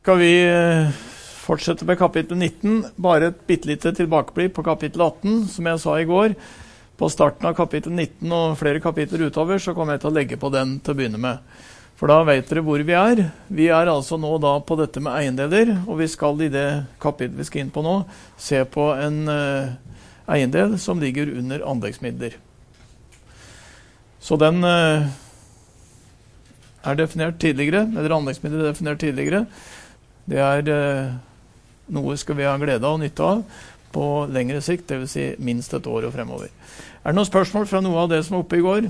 Skal vi fortsette med kapittel 19, bare et bittelite tilbakeblikk på kapittel 18, som jeg sa i går. På starten av kapittel 19 og flere kapitler utover, så kommer jeg til å legge på den til å begynne med. For da vet dere hvor vi er. Vi er altså nå da på dette med eiendeler, og vi skal i det kapitlet vi skal inn på nå, se på en eiendel som ligger under anleggsmidler. Så den er definert tidligere, eller anleggsmidler er definert tidligere. Det er noe skal vi ha glede av og nytte av på lengre sikt, det vil si minst et år og fremover. Er det noen spørsmål fra noe av det som var oppe i går?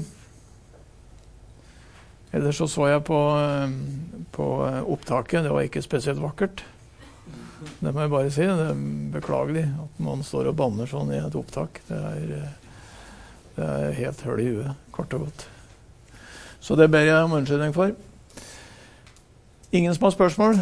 Ellers så jeg på opptaket, det var ikke spesielt vakkert. Det må jeg bare si, det er beklagelig at noen står og banner sånn i et opptak. Det er helt høl i huet, kort og godt. Så det ber jeg om unnskyldning for. Ingen som har spørsmål?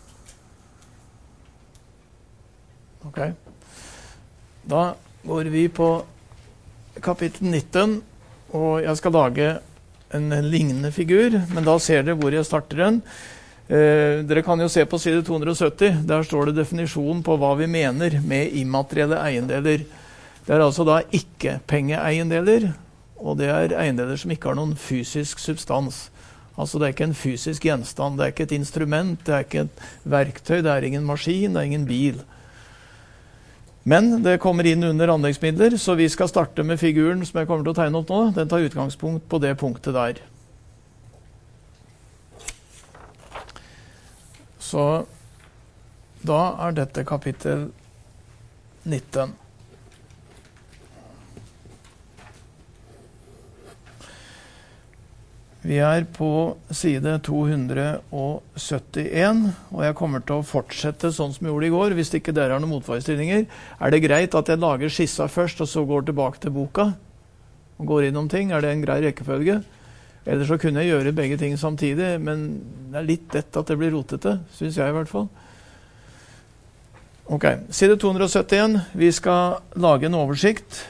Ok. Da går vi på kapittel 19, og jeg skal lage en lignende figur, men da ser dere hvor jeg starter den. Dere kan jo se på side 270, der står det definisjon på hva vi mener med immaterielle eiendeler. Det er altså da ikke pengeeiendeler, og det er eiendeler som ikke har noen fysisk substans. Altså det er ikke en fysisk gjenstand, det er ikke et instrument, det er ikke et verktøy, det er ingen maskin, det er ingen bil. Men det kommer inn under anleggsmidler, så vi skal starte med figuren som jeg kommer til å tegne opp nå. Den tar utgangspunkt på det punktet der. Så da er dette kapittel 19. Vi er på side 271, og jeg kommer til å fortsette sånn som jeg gjorde i går. Hvis ikke dere har noen motforestillinger, er det greit at jeg lager skissa først, og så går tilbake til boka og går innom ting? Er det en grei rekkefølge? Eller så kunne jeg gjøre begge ting samtidig, men det er litt lett at det blir rotete, synes jeg i hvert fall. Ok, side 271. Vi skal lage en oversikt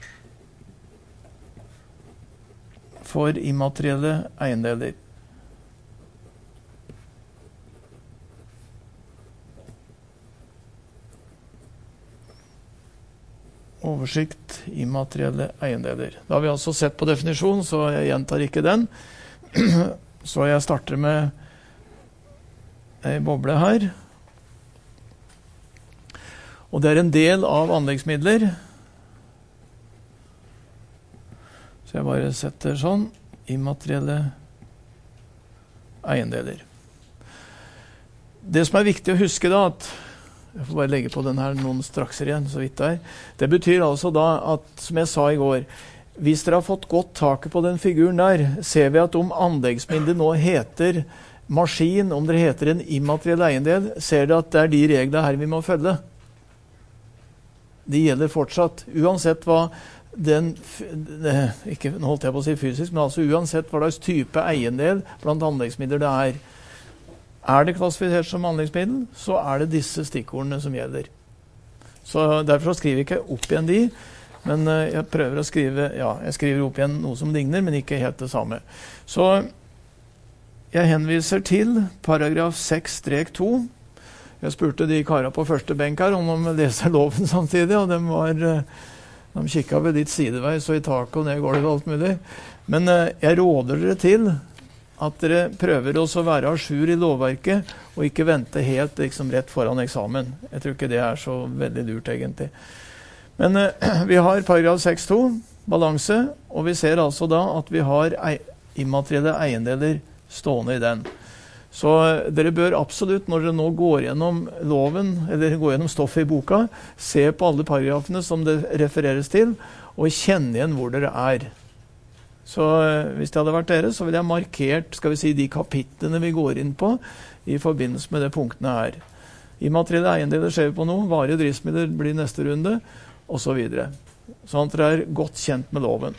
for immaterielle eiendeler. Oversikt, immaterielle eiendeler. Da har vi altså sett på definisjon, så jeg gjentar ikke den. Så jeg starter med en boble her. Og det er en del av anleggsmidler. Så jeg bare setter sånn, immaterielle eiendeler. Det som er viktig å huske da, at jeg får bare legge på den her noen strakser igjen, så vidt det er. Det betyr altså da at, som jeg sa i går, hvis dere har fått godt taket på den figuren der, ser vi at om anleggsmidler nå heter maskin, om det heter en immateriell eiendel, ser dere at det er de reglene her vi må følge. De gjelder fortsatt, uansett hva ikke, nå holdt jeg på å si fysisk, men altså uansett hva slags type eiendel blant anleggsmidler det er. Er det klassifisert som anleggsmiddel, så er det disse stikkordene som gjelder. Så derfor skriver jeg ikke opp igjen de, men jeg prøver å skrive, jeg skriver opp igjen noe som ligner, men ikke helt det samme. Så jeg henviser til paragraf 6-2. Jeg spurte de karene på første benk her om de leser loven samtidig, og de kikket ved litt sideveis og i taket og ned i gulvet og alt mulig. Men jeg råder dere til at dere prøver også å være à jour i lovverket og ikke vente helt liksom, rett foran eksamen. Jeg tror ikke det er så veldig lurt egentlig. Men vi har paragraf 6.2, balanse, og vi ser altså da at vi har immaterielle eiendeler stående i den. Så dere bør absolutt, når dere nå går gjennom loven, eller går gjennom stoffet i boka, se på alle paragrafene som det refereres til, og kjenne igjen hvor dere er. Så hvis det hadde vært dere, så ville jeg markert, skal vi si, de kapitlene vi går inn på, i forbindelse med det punktene her. Immaterielle eiendeler ser vi på nå, varige driftsmidler blir neste runde, og så videre. Sånn at dere er godt kjent med loven.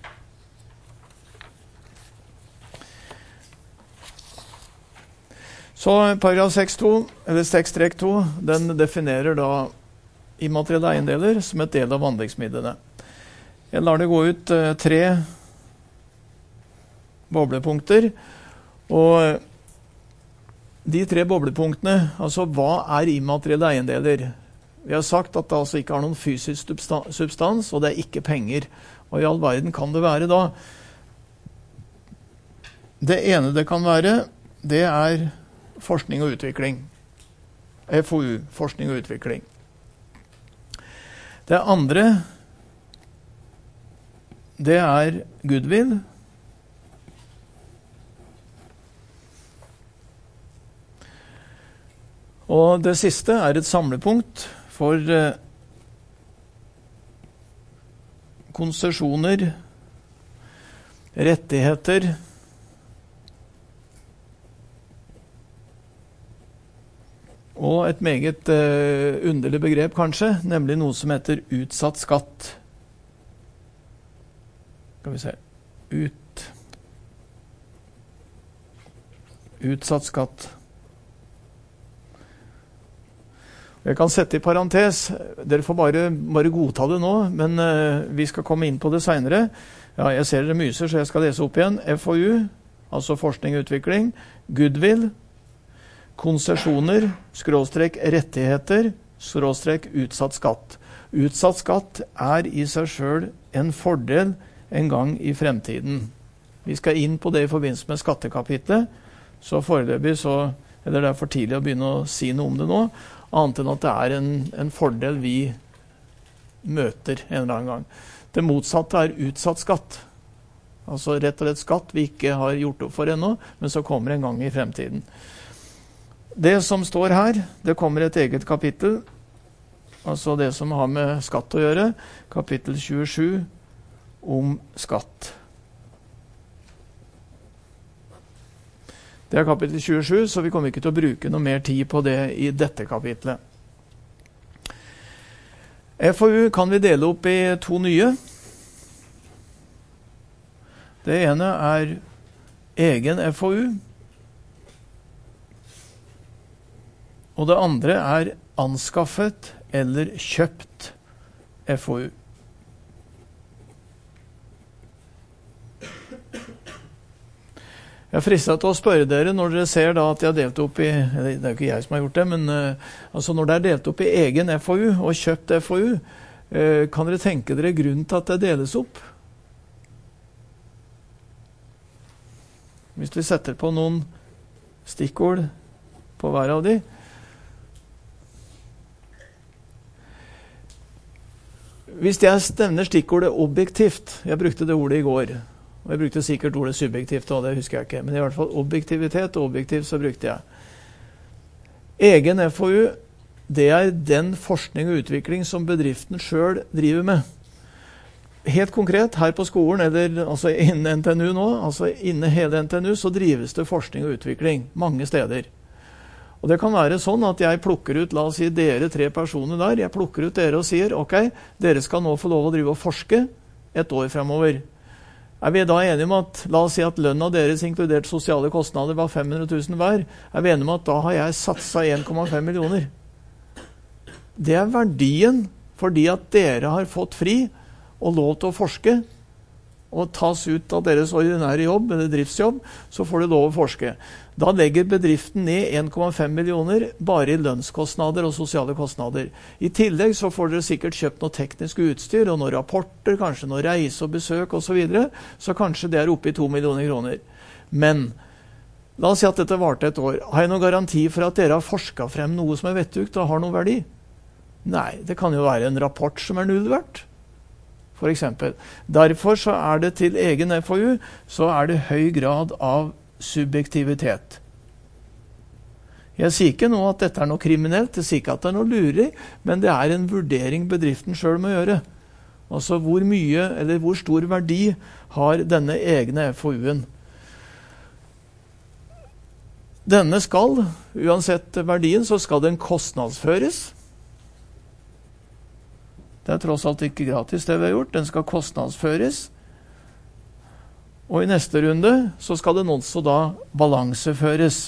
Så paragraf 6.2, eller 6-2, den definerer da immaterielle eiendeler som et del av anleggsmidlene. Jeg lar det gå ut 3 boblepunkter, og de 3 boblepunktene, altså hva er immaterielle eiendeler? Vi har sagt at det altså ikke har noen fysisk substans, og det er ikke penger. Og i all verden kan det være da. Det ene det kan være, det er forskning og utvikling. FoU, forskning og utvikling. Det andre, det er goodwill. Og det siste er et samlepunkt for konsesjoner, rettigheter og et meget underlig begrep kanskje, nemlig noe som heter utsatt skatt. Skal vi se. Utsatt skatt. Jeg kan sette i parentes, dere får bare godta det nå, men vi skal komme inn på det senere. Ja, jeg ser dere myser, så jeg skal lese opp igjen. FoU, altså forskning og utvikling, goodwill, konsesjoner, rettigheter, utsatt skatt. Utsatt skatt er i seg selv en fordel en gang i fremtiden. Vi skal inn på det i forbindelse med skattekapitlet, så foreløpig eller det er for tidlig å begynne å si noe om det nå, annet enn at det er en fordel vi møter en eller annen gang. Det motsatte er utsatt skatt. Altså rett og slett skatt vi ikke har gjort opp for ennå, men så kommer en gang i fremtiden. Det som står her, det kommer et eget kapittel, altså det som har med skatt å gjøre, kapittel 27 om skatt. Det er kapittel 27, så vi kommer ikke til å bruke noe mer tid på det i dette kapitlet. FoU kan vi dele opp i 2 nye. Det ene er egen FoU, og det andre er anskaffet eller kjøpt FoU. Jeg fristet til å spørre dere når dere ser da at jeg har delt opp i, det er jo ikke jeg som har gjort det, men altså når det er delt opp i egen FoU og kjøpt FoU, kan dere tenke dere grunnen til at det deles opp? Hvis vi setter på noen stikkord på hver av de. Hvis jeg stevner stikkordet objektivt, jeg brukte det ordet i går, og jeg brukte sikkert ordet subjektivt, og det husker jeg ikke. Men i hvert fall objektivitet og objektivt så brukte jeg. Egen FoU, det er den forskning og utvikling som bedriften selv driver med. Helt konkret, her på skolen, eller altså innen NTNU nå, altså innen hele NTNU, så drives det forskning og utvikling mange steder. Og det kan være sånn at jeg plukker ut, la oss si dere 3 personer der, jeg plukker ut dere og sier, ok, dere skal nå få lov å drive og forske et år fremover. Er vi da enige om at, la oss si at lønna deres inkludert sosiale kostnader var 500 000 hver, er vi enige om at da har jeg satset 1,5 millioner. Det er verdien fordi at dere har fått fri og lov til å forske, og tas ut av deres ordinære jobb eller driftsjobb, så får du lov å forske. Da legger bedriften ned 1,5 millioner bare i lønnskostnader og sosiale kostnader. I tillegg så får dere sikkert kjøpt noe teknisk utstyr og noen rapporter, kanskje noe reise og besøk og så videre, så kanskje det er oppe i 2 millioner kroner. Men la oss si at dette varte et år. Har jeg noen garanti for at dere har forsket frem noe som er vettugt og har noen verdi? Nei, det kan jo være en rapport som er null verdt, for eksempel. Derfor så er det til egen FoU, så er det høy grad av subjektivitet. Jeg sier ikke nå at dette er noe kriminelt, jeg sier ikke at det er noe lurig, men det er en vurdering bedriften selv må gjøre. Altså hvor mye, eller hvor stor verdi har denne egne FoU-en. Denne skal, uansett verdien, så skal den kostnadsføres. Det er tross alt ikke gratis det vi har gjort, den skal kostnadsføres. Og i neste runde så skal den også da balanseføres.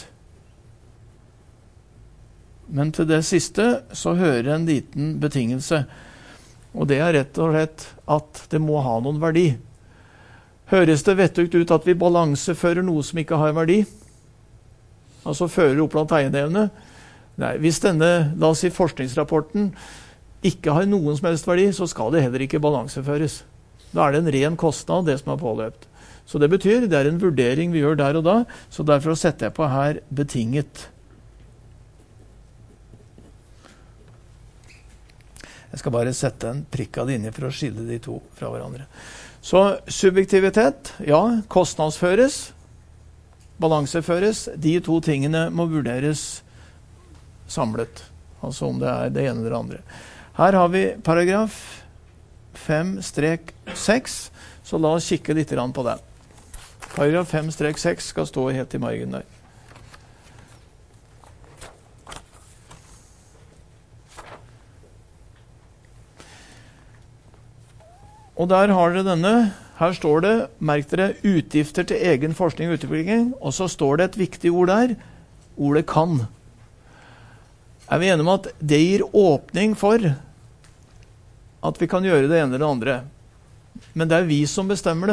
Men til det siste så hører en liten betingelse. Og det er rett og slett at det må ha noen verdi. Høres det vettugt ut at vi balansefører noe som ikke har verdi? altså fører opp blant eiendelene. Nei, hvis denne, la oss si forskningsrapporten, ikke har noen som helst verdi, så skal det heller ikke balanseføres. Da er det en ren kostnad, det som er påløpt. Så det betyr, det er en vurdering vi gjør der og da, så derfor setter jeg på her betinget. Jeg skal bare sette en prikk av det inni for å skille de to fra hverandre. Så subjektivitet, ja, kostnadsføres, balanseføres, de to tingene må vurderes samlet. Altså om det er det ene eller det andre. Her har vi paragraf 5-6, så la oss kikke litt på det. Paragraf 5-6 skal stå helt i margen der. Og der har dere denne, her står det, merk dere, utgifter til egen forskning og utvikling, og så står det et viktig ord der, ordet kan. Er vi enige om at det gir åpning for at vi kan gjøre det ene eller det andre? Men det er vi som bestemmer det.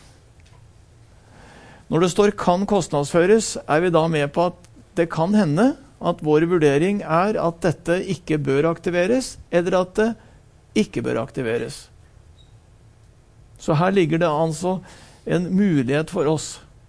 Når det står kan kostnadsføres, er vi da med på at det kan hende at vår vurdering er at dette ikke bør aktiveres, eller at det ikke bør aktiveres. Så her ligger det altså en mulighet for oss.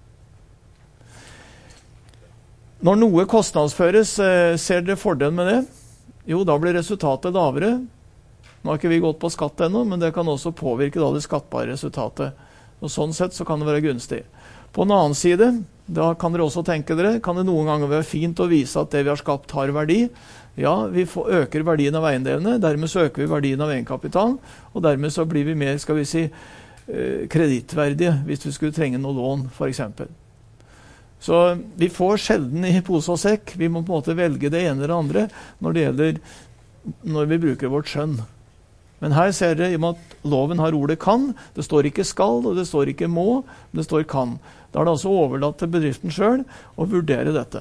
Når noe kostnadsføres, ser dere fordelen med det? Jo, da blir resultatet lavere. Nå har ikke vi gått på skatt ennå, men det kan også påvirke da det skattbare resultatet. Og sånn sett så kan det være gunstig. På en annen side, da kan dere også tenke dere, kan det noen ganger være fint å vise at det vi har skapt har verdi. Ja, vi øker verdien av eiendelene, dermed så øker vi verdien av egenkapitalen, og dermed så blir vi mer, skal vi si, kredittverdige hvis vi skulle trenge noe lån, for eksempel. Så vi får sjelden i pose og sekk. Vi må på en måte velge det ene eller det andre når vi bruker vårt skjønn. Men her ser dere i og med at loven har ordet kan. Det står ikke skal, og det står ikke må, men det står kan. Da er det altså overlatt til bedriften selv å vurdere dette.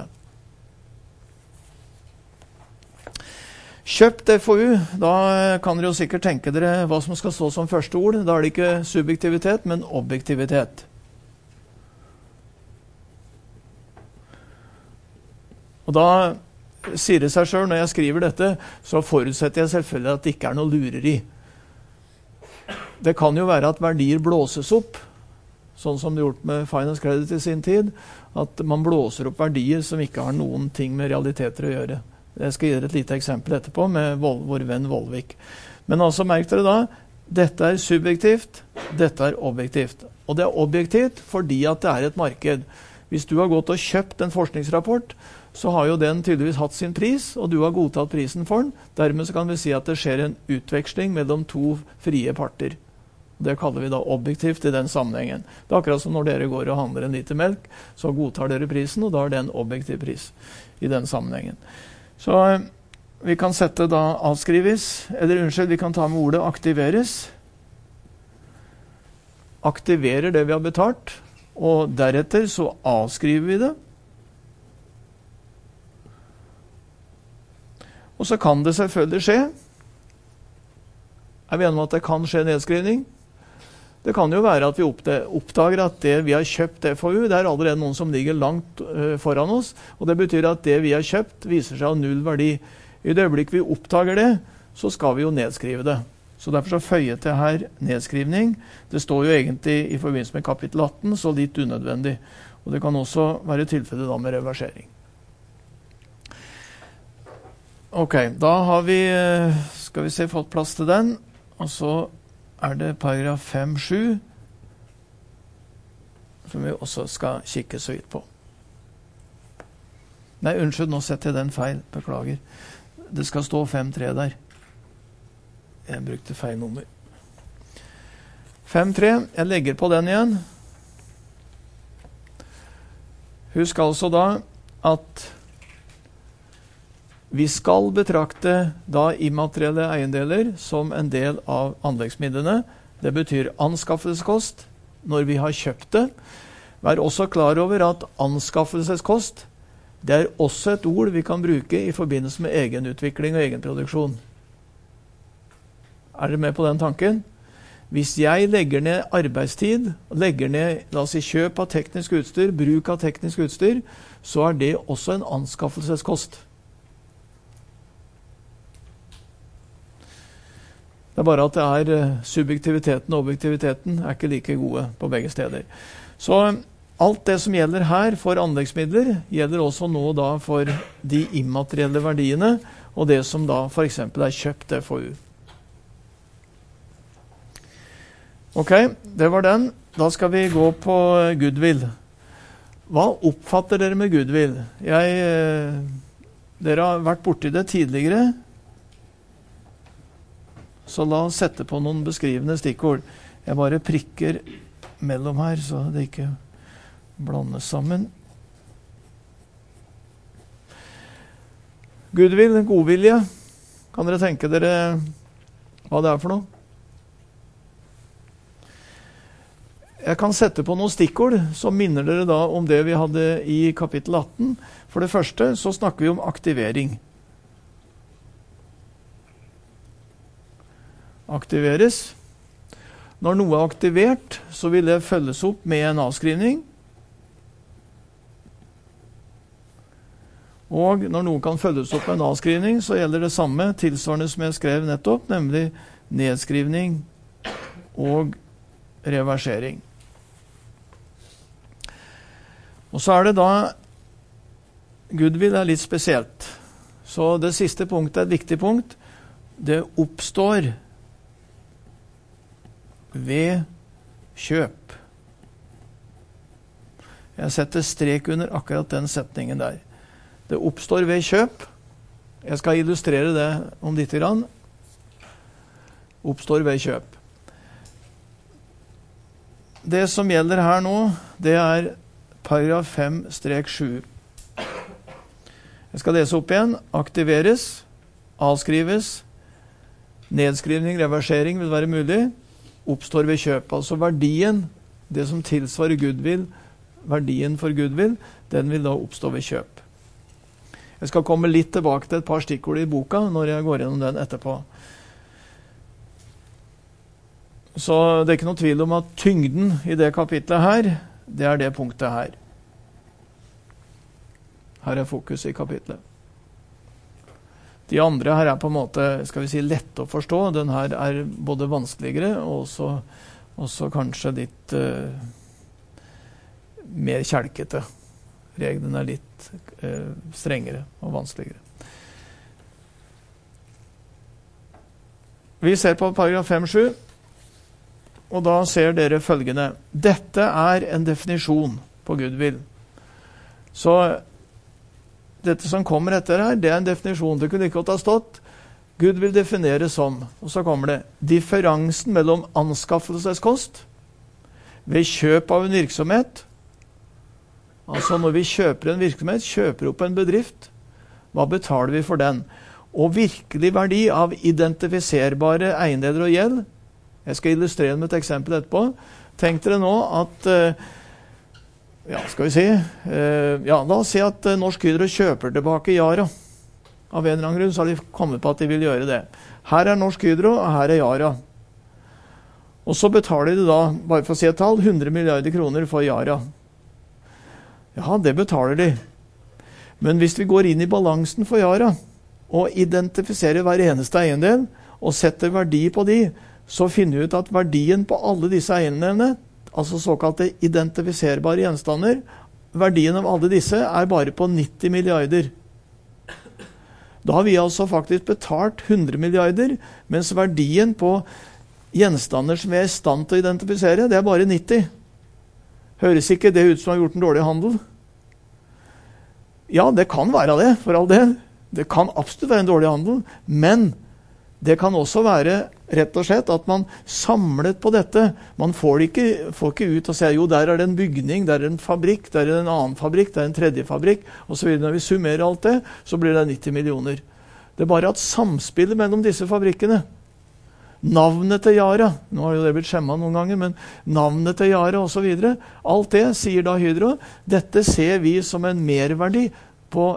Kjøpt FoU, da kan dere jo sikkert tenke dere hva som skal stå som første ord. Da er det ikke subjektivitet, men objektivitet. Og da sier det seg selv, når jeg skriver dette, så forutsetter jeg selvfølgelig at det ikke er noe lureri. Det kan jo være at verdier blåses opp, sånn som det gjort med Finance Credit i sin tid, at man blåser opp verdier som ikke har noen ting med realiteter å gjøre. Jeg skal gi dere et lite eksempel etterpå med vår venn Volvik. Men altså merk dere da, dette er subjektivt, dette er objektivt. Og det er objektivt fordi at det er et marked. Hvis du har gått og kjøpt en forskningsrapport, så har jo den tydeligvis hatt sin pris, og du har godtatt prisen for den. Dermed så kan vi si at det skjer en utveksling mellom to frie parter. Det kaller vi da objektivt i den sammenhengen. Det er akkurat som når dere går og handler en liter melk, så godtar dere prisen, og da er det en objektiv pris i den sammenhengen. Så vi kan sette da avskrives, eller unnskyld, vi kan ta med ordet aktiveres. Aktiverer det vi har betalt, og deretter så avskriver vi det. Og så kan det selvfølgelig skje. Er vi enige om at det kan skje nedskrivning? Det kan jo være at vi oppdager at det vi har kjøpt FoU, det er allerede noen som ligger langt foran oss, og det betyr at det vi har kjøpt viser seg av null verdi. I det øyeblikk vi oppdager det, så skal vi jo nedskrive det. Så derfor så føyer til her nedskrivning. Det står jo egentlig i forbindelse med kapittel 18, så litt unødvendig. Og det kan også være tilfellet da med reversering. Ok, da har vi, skal vi se, fått plass til den, og så er det paragraf 5-7, som vi også skal kikke så vidt på. Nei, unnskyld, nå setter jeg den feil, beklager. Det skal stå 5-3 der. Jeg brukte feil nummer. 5-3, jeg legger på den igjen. Husk altså da at vi skal betrakte da immaterielle eiendeler som en del av anleggsmidlene. Det betyr anskaffelseskost når vi har kjøpt det. Vær også klar over at anskaffelseskost, det er også et ord vi kan bruke i forbindelse med egenutvikling og egenproduksjon. Er dere med på den tanken? Hvis jeg legger ned arbeidstid, legger ned, la oss si, kjøp av teknisk utstyr, bruk av teknisk utstyr, så er det også en anskaffelseskost. Det er bare at det er subjektiviteten og objektiviteten er ikke like gode på begge steder. Så alt det som gjelder her for anleggsmidler, gjelder også nå da for de immaterielle verdiene, og det som da for eksempel er kjøpt FoU. Ok, det var den. Da skal vi gå på goodwill. Hva oppfatter dere med goodwill? Dere har vært borti det tidligere, så la oss sette på noen beskrivende stikkord. Jeg bare prikker mellom her, så det ikke blandes sammen. Goodwill, godvilje. Kan dere tenke dere hva det er for noe? Jeg kan sette på noen stikkord som minner dere da om det vi hadde i kapittel 18. For det første så snakker vi om aktivering. Aktiveres. Når noe er aktivert, så vil det følges opp med en avskrivning. Og når noe kan følges opp med en avskrivning, så gjelder det samme tilsvarende som jeg skrev nettopp, nemlig nedskrivning og reversering. Og så er det da, goodwill er litt spesielt. Så det siste punktet er et viktig punkt. Det oppstår ved kjøp. Jeg setter strek under akkurat den setningen der. Det oppstår ved kjøp. Jeg skal illustrere det om litt grann. Oppstår ved kjøp. Det som gjelder her nå, det er paragraf 5-7. Jeg skal lese opp igjen. Aktiveres, avskrives, nedskrivning, reversering vil være mulig, oppstår ved kjøp. Altså verdien, det som tilsvarer goodwill, verdien for goodwill, den vil da oppstå ved kjøp. Jeg skal komme litt tilbake til et par stikkord i boka når jeg går gjennom den etterpå. Så det er ikke noe tvil om at tyngden i det kapitlet her, det er det punktet her. Her er fokus i kapitlet. De andre her er på en måte, skal vi si, lett å forstå. Den her er både vanskeligere og også kanskje litt mer kjelkete. Reglene er litt strengere og vanskeligere. Vi ser på paragraf 5-7. Og da ser dere følgende. Dette er en definisjon på goodwill. Så dette som kommer etter her, det er en definisjon. Det kunne ikke ha stått. Goodwill defineres som, og så kommer det, differansen mellom anskaffelseskost ved kjøp av en virksomhet. Altså når vi kjøper en virksomhet, kjøper opp en bedrift, hva betaler vi for den? Og virkelig verdi av identifiserbare eiendeler og gjeld. Jeg skal illustrere med et eksempel etterpå. Tenk dere nå at, la oss si at Norsk Hydro kjøper tilbake Yara. Av en eller annen grunn så har de kommet på at de vil gjøre det. Her er Norsk Hydro, og her er Yara. Og så betaler de da, bare for å si et tall, 100 milliarder kroner for Yara. Ja, det betaler de. Men hvis vi går inn i balansen for Yara, og identifiserer hver eneste eiendel, og setter verdi på de, så finner vi ut at verdien på alle disse eiendelene, altså såkalte identifiserbare gjenstander, verdien av alle disse er bare på 90 milliarder. Da har vi altså faktisk betalt 100 milliarder, mens verdien på gjenstander som vi er i stand til å identifisere, det er bare 90. Høres ikke det ut som har gjort en dårlig handel? Ja, det kan være det, for all del. Det kan absolutt være en dårlig handel, men det kan også være rett og slett at man samlet på dette. Man får ikke ut og sier, jo, der er det en bygning, der er det en fabrikk, der er det en annen fabrikk, der er det en tredje fabrikk, og så videre. Når vi summerer alt det, så blir det 90 millioner. Det er bare at samspillet mellom disse fabrikkene, navnet til Yara, nå har jo det blitt skjemmet noen ganger, men navnet til Yara og så videre, alt det, sier da Hydro, dette ser vi som en merverdi på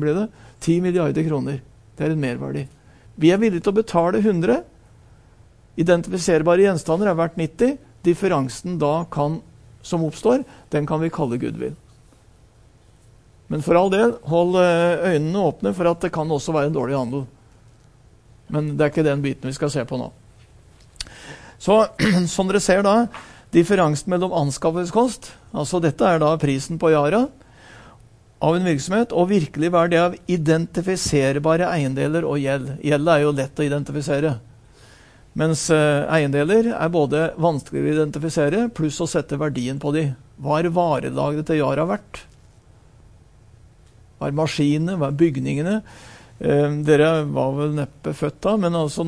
10 milliarder kroner. Det er en merverdi. Vi er villige til å betale 100. identifiserbare gjenstander er verdt 90. Differansen da som oppstår, den kan vi kalle goodwill. Men for all del, hold øynene åpne for at det kan også være en dårlig handel. Men det er ikke den biten vi skal se på nå. Så som dere ser da, differansen mellom anskaffelseskost, altså dette er da prisen på Yara av en virksomhet, og virkelig være det av identifiserbare eiendeler og gjeld. Gjeld er jo lett å identifisere. Mens eiendeler er både vanskeligere å identifisere, pluss å sette verdien på de. Hva er varelagret til Yara verdt? Hva er maskinene? Hva er bygningene? Dere var vel neppe født da, men altså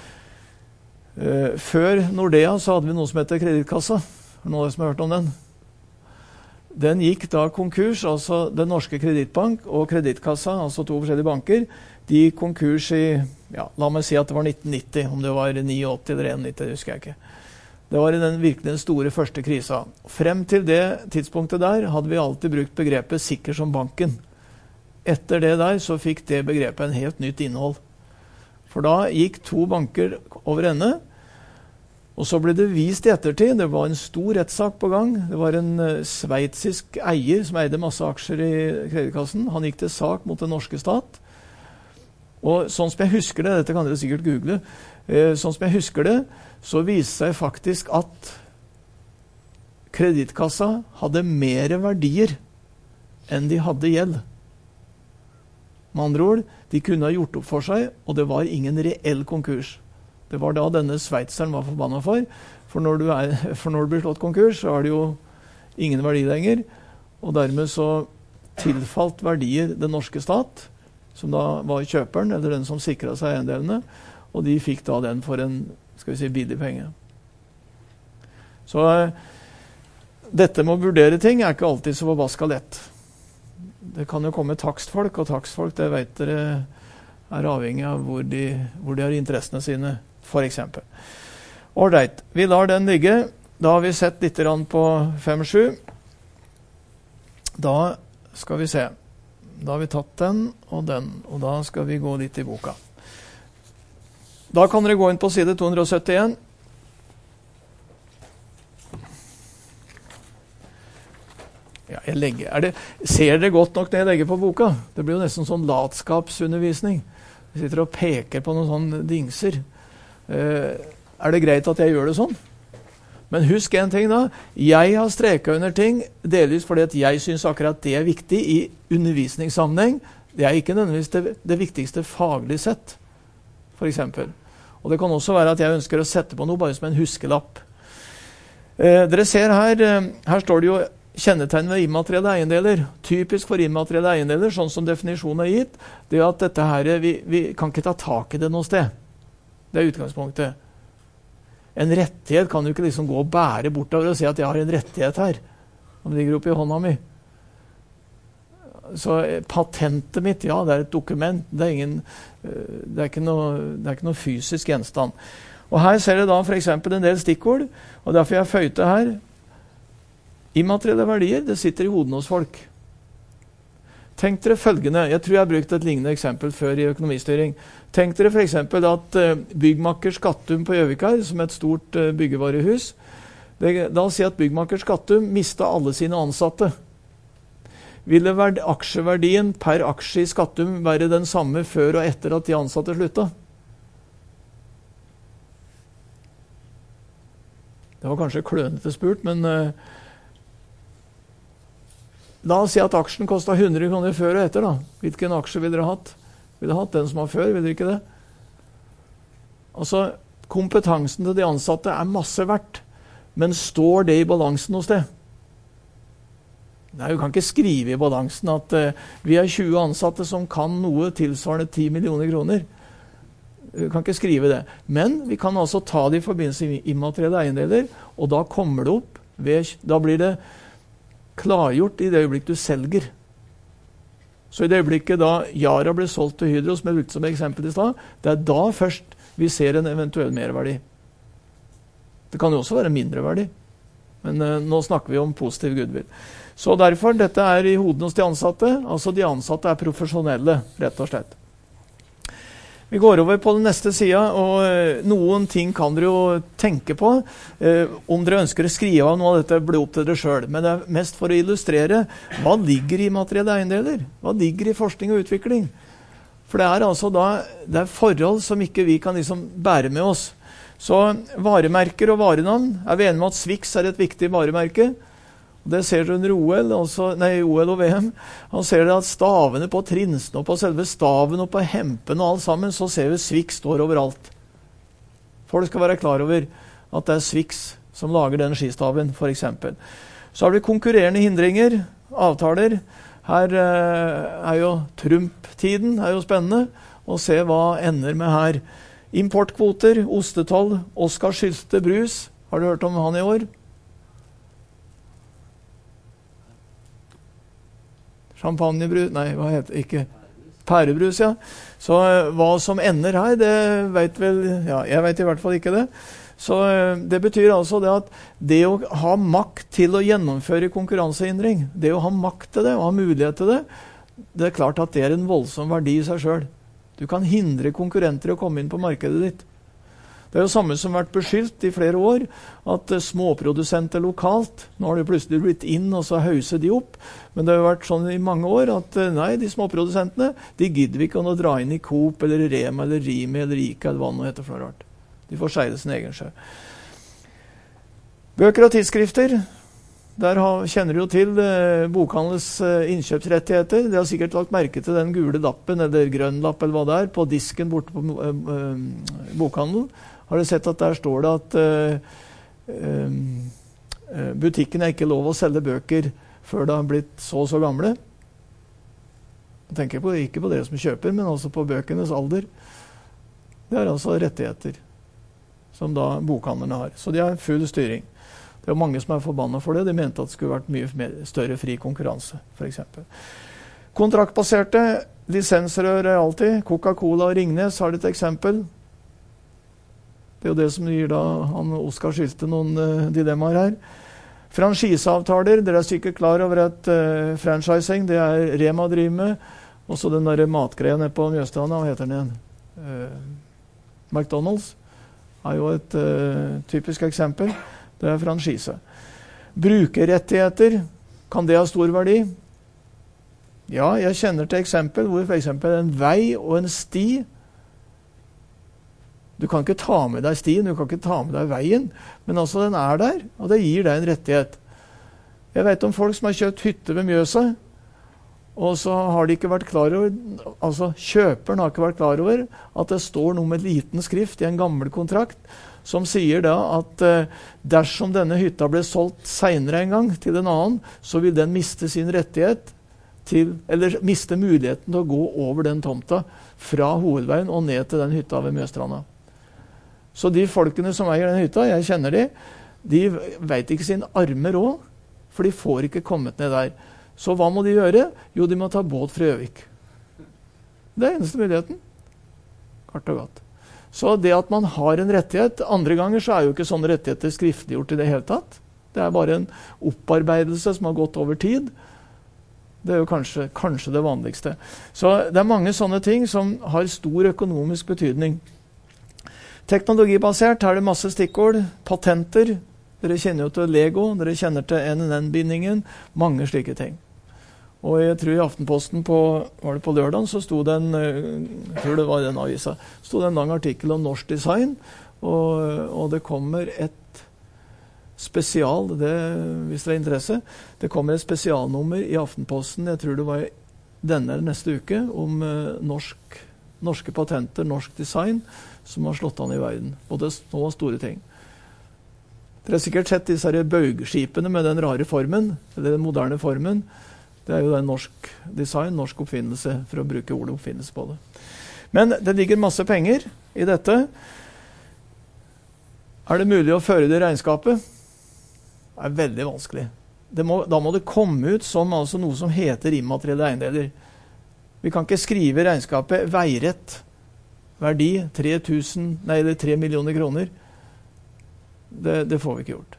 før Nordea så hadde vi noe som heter Kreditkassa. Er det noen som har hørt om den? Den gikk da konkurs, altså Den norske kredittbank og Kreditkassa, altså to forskjellige banker, de gikk konkurs i, la meg si at det var 1990, om det var 89 eller 91, det husker jeg ikke. Det var virkelig den store første krisa. Frem til det tidspunktet der hadde vi alltid brukt begrepet sikker som banken. Etter det der så fikk det begrepet en helt nytt innhold. For da gikk to banker over ende, og så ble det vist i ettertid. Det var en stor rettssak på gang. Det var en sveitsisk eier som eide masse aksjer i Kreditkassen. Han gikk til sak mot den norske stat. Og sånn som jeg husker det, dette kan dere sikkert google, sånn som jeg husker det, så viste seg faktisk at Kreditkassa hadde mer verdier enn de hadde gjeld. Med andre ord, de kunne ha gjort opp for seg, og det var ingen reell konkurs. Det var da denne sveitseren var forbannet for når du blir slått konkurs, så er det jo ingen verdi lenger, og dermed så tilfalt verdier den norske stat, som da var kjøperen, eller den som sikret seg eiendelene, og de fikk da den for en, skal vi si, billig penge. Så dette med å vurdere ting er ikke alltid så forbaska lett. Det kan jo komme takstfolk, og takstfolk, det vet dere, er avhengig av hvor de har interessene sine, for eksempel. Alright, vi lar den ligge. Da har vi sett litt på 5-7. Da skal vi se. Da har vi tatt den, og da skal vi gå litt i boka. Da kan dere gå inn på side 271. Ja, ser dere godt nok når jeg legger på boka? Det blir jo nesten sånn latskapsundervisning. Jeg sitter og peker på noen sånne dingser. Er det greit at jeg gjør det sånn? Men husk en ting da. Jeg har streket under ting, delvis fordi at jeg synes akkurat det er viktig i undervisningssammenheng. Det er ikke nødvendigvis det viktigste faglig sett, for eksempel. Og det kan også være at jeg ønsker å sette på noe bare som en huskelapp. Dere ser her står det jo kjennetegn ved immaterielle eiendeler. Typisk for immaterielle eiendeler, sånn som definisjonen er gitt, det er at dette her, vi kan ikke ta tak i det noe sted. Det er utgangspunktet. En rettighet kan du ikke liksom gå og bære bortover og si at jeg har en rettighet her. Om det ligger oppe i hånda mi. Så patentet mitt, ja, det er et dokument. Det er ikke noe fysisk gjenstand. Og her ser dere da for eksempel en del stikkord, og derfor jeg føyte her. Immaterielle verdier, det sitter i hodene hos folk. Tenk dere følgende, jeg tror jeg har brukt et lignende eksempel før i økonomistyring. Tenk dere for eksempel at Byggmaker Skattum på Gjøvikar, som et stort byggevarehus, da sier at Byggmaker Skattum mistet alle sine ansatte. Ville aksjeverdien per aksje i Skattum være den samme før og etter at de ansatte slutta? Det var kanskje klønete spurt, men la oss si at aksjen kostet 100 kroner før og etter da. Hvilken aksje vil dere hatt? Vil dere hatt den som var før? Vil dere ikke det? Altså, kompetansen til de ansatte er masse verdt, men står det i balansen hos det? Nei, du kan ikke skrive i balansen at vi har 20 ansatte som kan noe tilsvarende 10 millioner kroner. Du kan ikke skrive det. Men vi kan altså ta det i forbindelse med immaterielle eiendeler, og da kommer det opp, da blir det klargjort i det øyeblikk du selger. Så i det øyeblikket da Yara ble solgt til Hydro, som jeg brukte som eksempel i sted, det er da først vi ser en eventuell merverdi. Det kan jo også være mindre verdi, men nå snakker vi om positiv goodwill. Så derfor, dette i hodene hos de ansatte, altså de ansatte profesjonelle, rett og slett. Vi går over på den neste siden, og noen ting kan dere jo tenke på. Om dere ønsker å skrive av noe av dette, blir opp til dere selv. Men det er mest for å illustrere hva ligger i materielle eiendeler. Hva ligger i forskning og utvikling. For det er altså da, det er forhold som ikke vi kan liksom bære med oss. Så varemerker og varenavn, er vi enige med at Swix er et viktig varemerke? Det ser du under OL og VM. Han ser det at stavene på trinsene og på selve staven og på hempen og alt sammen, så ser vi Swix står overalt. Folk skal være klar over at det er Swix som lager den skistaven, for eksempel. Så har vi konkurrerende hindringer, avtaler. Her er jo Trump-tiden, er jo spennende å se hva ender med her. Importkvoter, ostetoll, Oskar Sylte brus. Har du hørt om han i år? Champagnebrus, nei, hva heter det ikke? Pærebrus, ja. Så hva som ender her, det vet vel, ja, jeg vet i hvert fall ikke det. Så det betyr altså det at det å ha makt til å gjennomføre konkurransehindring, det å ha makt til det, og ha mulighet til det, det er klart at det er en voldsom verdi i seg selv. Du kan hindre konkurrenter å komme inn på markedet ditt. Det er jo samme som har vært beskyldt i flere år, at småprodusenter lokalt, nå har de plutselig blitt inn og så hauser de opp, men det har jo vært sånn i mange år at nei, de småprodusentene, de gidder vi ikke å dra inn i Coop eller Rema eller Rimi eller Ica eller hva det heter for noe rart. De får seile sin egen sjø. Bøker og tidsskrifter, der kjenner du jo til bokhandelens innkjøpsrettigheter. De har sikkert lagt merke til den gule lappen eller grønn lapp eller hva det er, på disken borte på bokhandelen. Har du sett at der står det at butikken er ikke lov å selge bøker før det har blitt så og så gamle? Jeg tenker ikke på dere som kjøper, men også på bøkenes alder. Det er altså rettigheter som da bokhandlerne har. Så de har full styring. Det er mange som er forbannet for det. De mente at det skulle vært mye større fri konkurranse, for eksempel. Kontraktbaserte lisensrør er alltid. Coca-Cola og Ringnes har et eksempel. Det er jo det som gir da han Oskar Sylte noen dilemmaer her. Franchiseavtaler, dere er sikkert klar over at franchising, det er Rema driver med. Også den der matgreia nede på Mjøstranda, hva heter den igjen? McDonald's er jo et typisk eksempel. Det er franchise. Brukerrettigheter, kan det ha stor verdi? Ja, jeg kjenner til eksempel hvor for eksempel en vei og en sti, du kan ikke ta med deg stien, du kan ikke ta med deg veien, men altså den er der, og det gir deg en rettighet. Jeg vet om folk som har kjøpt hytte ved Mjøsa, og så har de ikke vært klar over, altså kjøperen har ikke vært klar over, at det står noe med liten skrift i en gammel kontrakt, som sier da at dersom denne hytta ble solgt senere en gang til en annen, så vil den miste sin rettighet til, eller miste muligheten til å gå over den tomta fra hovedveien og ned til den hytta ved Mjøstranda. Så de folkene som eier den hytta, jeg kjenner de vet ikke sin arme råd, for de får ikke kommet ned der. Så hva må de gjøre? Jo, de må ta båt fra Gjøvik. Det er eneste muligheten. Kort og godt. Så det at man har en rettighet, andre ganger så er jo ikke sånne rettigheter skriftliggjort i det hele tatt. Det er bare en opparbeidelse som har gått over tid. Det er jo kanskje det vanligste. Så det er mange sånne ting som har stor økonomisk betydning. Teknologibasert her er det masse stikkord. Patenter. Dere kjenner jo til Lego, dere kjenner til NNN-bindingen. Mange slike ting. Og jeg tror i Aftenposten var det på lørdagen, så sto det jeg tror det var i den avisa, sto det en lang artikkel om norsk design, og det kommer et spesial, hvis det er interesse, det kommer et spesialnummer i Aftenposten, jeg tror det var denne eller neste uke, om norske patenter, norsk design, som har slått an i verden. Både små og store ting. Dere har sikkert sett disse bøgskipene med den rare formen, eller den moderne formen. Det er jo en norsk design, norsk oppfinnelse, for å bruke ordet oppfinnelse på det. Men det ligger masse penger i dette. Er det mulig å føre det i regnskapet? Det er veldig vanskelig. Da må det komme ut som altså noe som heter immaterielle eiendeler. Vi kan ikke skrive i regnskapet veirett, verdi 3 millioner kroner. Det får vi ikke gjort.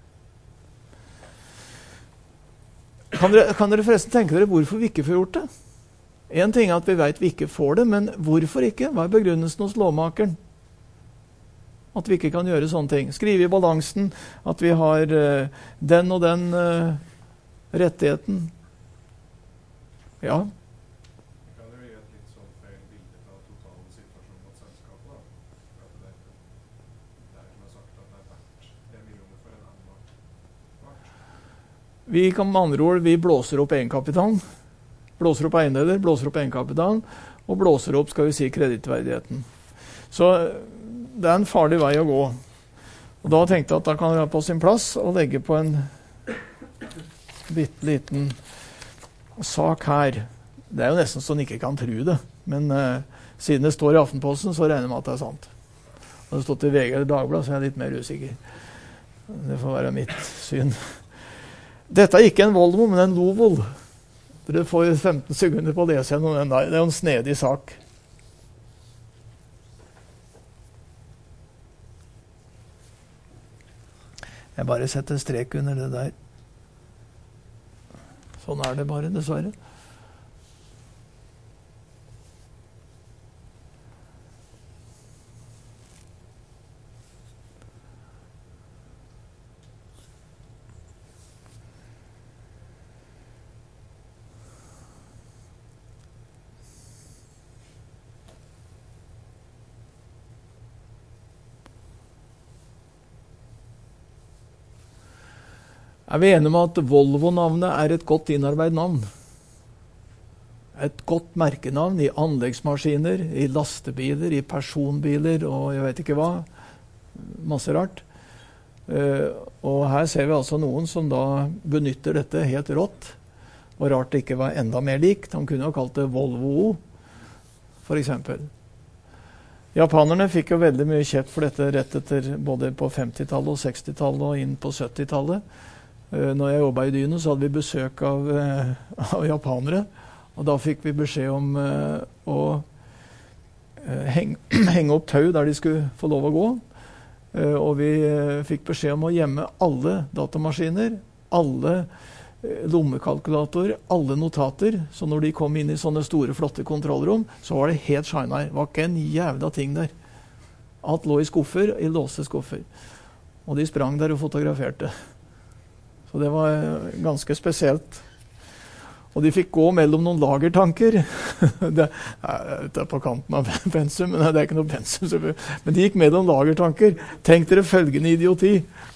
Kan dere forresten tenke dere hvorfor vi ikke får gjort det? En ting er at vi vet vi ikke får det, men hvorfor ikke? Hva er begrunnelsen hos lovmakeren? At vi ikke kan gjøre sånne ting. Skrive i balansen at vi har den og den rettigheten. Ja. Det kan jo gi et litt sånn feil bilde fra totale situasjonen mot selskapet, da. For at det er som sagt at det er verdt 3 millioner for en annen part. Vi kan med andre ord, vi blåser opp egenkapitalen. Blåser opp eiendeler, blåser opp egenkapitalen, og blåser opp, skal vi si, kredittverdigheten. Så det er en farlig vei å gå. Og da tenkte jeg at da kan det være på sin plass å legge på en bitte liten sak her. Det er jo nesten så en ikke kan tro det, men siden det står i Aftenposten, så regner jeg med at det er sant. Når det stått i VG eller Dagbladet, så er jeg litt mer usikker. Det får være mitt syn. Dette er ikke en Volvo, men en Lovol. Dere får 15 sekunder på å lese gjennom den der. Det er jo en snedig sak. Jeg bare setter strek under det der. Sånn er det bare, dessverre. Er vi enige om at Volvo-navnet er et godt innarbeidet navn? Et godt merkenavn i anleggsmaskiner, i lastebiler, i personbiler og jeg vet ikke hva. Masse rart. Og her ser vi altså noen som da benytter dette helt rått. Og rart det ikke var enda mer likt. Han kunne jo kalt det Volvo, for eksempel. Japanerne fikk jo veldig mye kjeft for dette rett etter både på 50-tallet og 60-tallet og inn på 70-tallet. Når jeg jobbet i Dyno, så hadde vi besøk av japanere, og da fikk vi beskjed om å henge opp tau der de skulle få lov å gå. Og vi fikk beskjed om å gjemme alle datamaskiner, alle lommekalkulatorer, alle notater, så når de kom inn i sånne store, flotte kontrollrom, så var det helt shine her. Det var ikke en jævla ting der. Alt lå i skuffer, i låste skuffer. Og de sprang der og fotograferte. Så det var ganske spesielt. Og de fikk gå mellom noen lagertanker. Det er på kanten av pensum, men det er ikke noe pensum. Men de gikk mellom lagertanker. Tenk dere følgende idioti.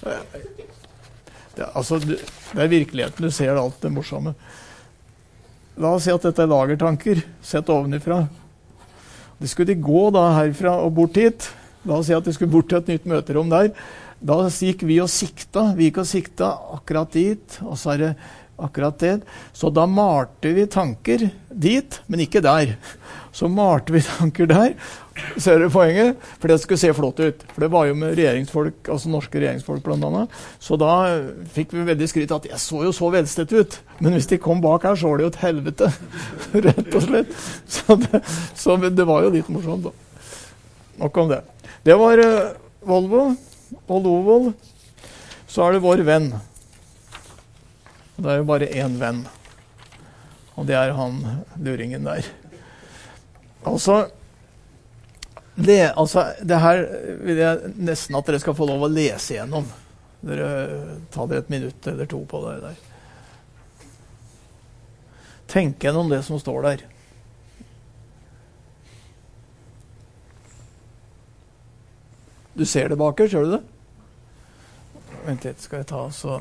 Det er virkeligheten. Du ser alt det morsomme. La oss si at dette er lagertanker, sett ovenifra. De skulle gå da herfra og bort hit. La oss si at de skulle bort til et nytt møterom der. Da gikk vi og sikta. Vi gikk og sikta akkurat dit, og så er det akkurat det. Så da malte vi tanker dit, men ikke der. Så malte vi tanker der. Ser dere poenget? For det skulle se flott ut. For det var jo med regjeringsfolk, altså norske regjeringsfolk blant annet. Så da fikk vi veldig skryt at jeg så jo så velstett ut. Men hvis de kom bak her, så var det jo et helvete. Rett og slett. Så det var jo litt morsomt da. Nok om det. Det var Volvo. Og Lovol, så er det vår venn. Og det er jo bare én venn. Og det er han luringen der. Altså, det her vil jeg nesten at dere skal få lov å lese gjennom. Dere tar dere et minutt eller to på det der. Tenk gjennom det som står der. Du ser det baker, ser du det? Vent litt, skal jeg ta så...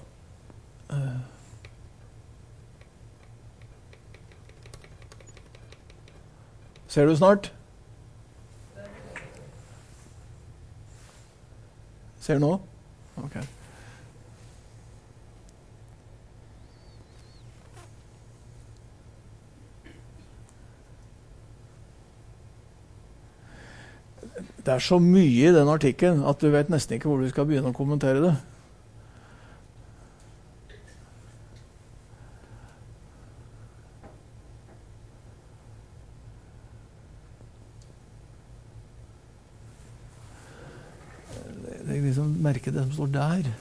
Ser du snart? Ser du nå? Ok. Det er så mye i den artikkelen at du vet nesten ikke hvor du skal begynne å kommentere det. Det er liksom merke det som står der.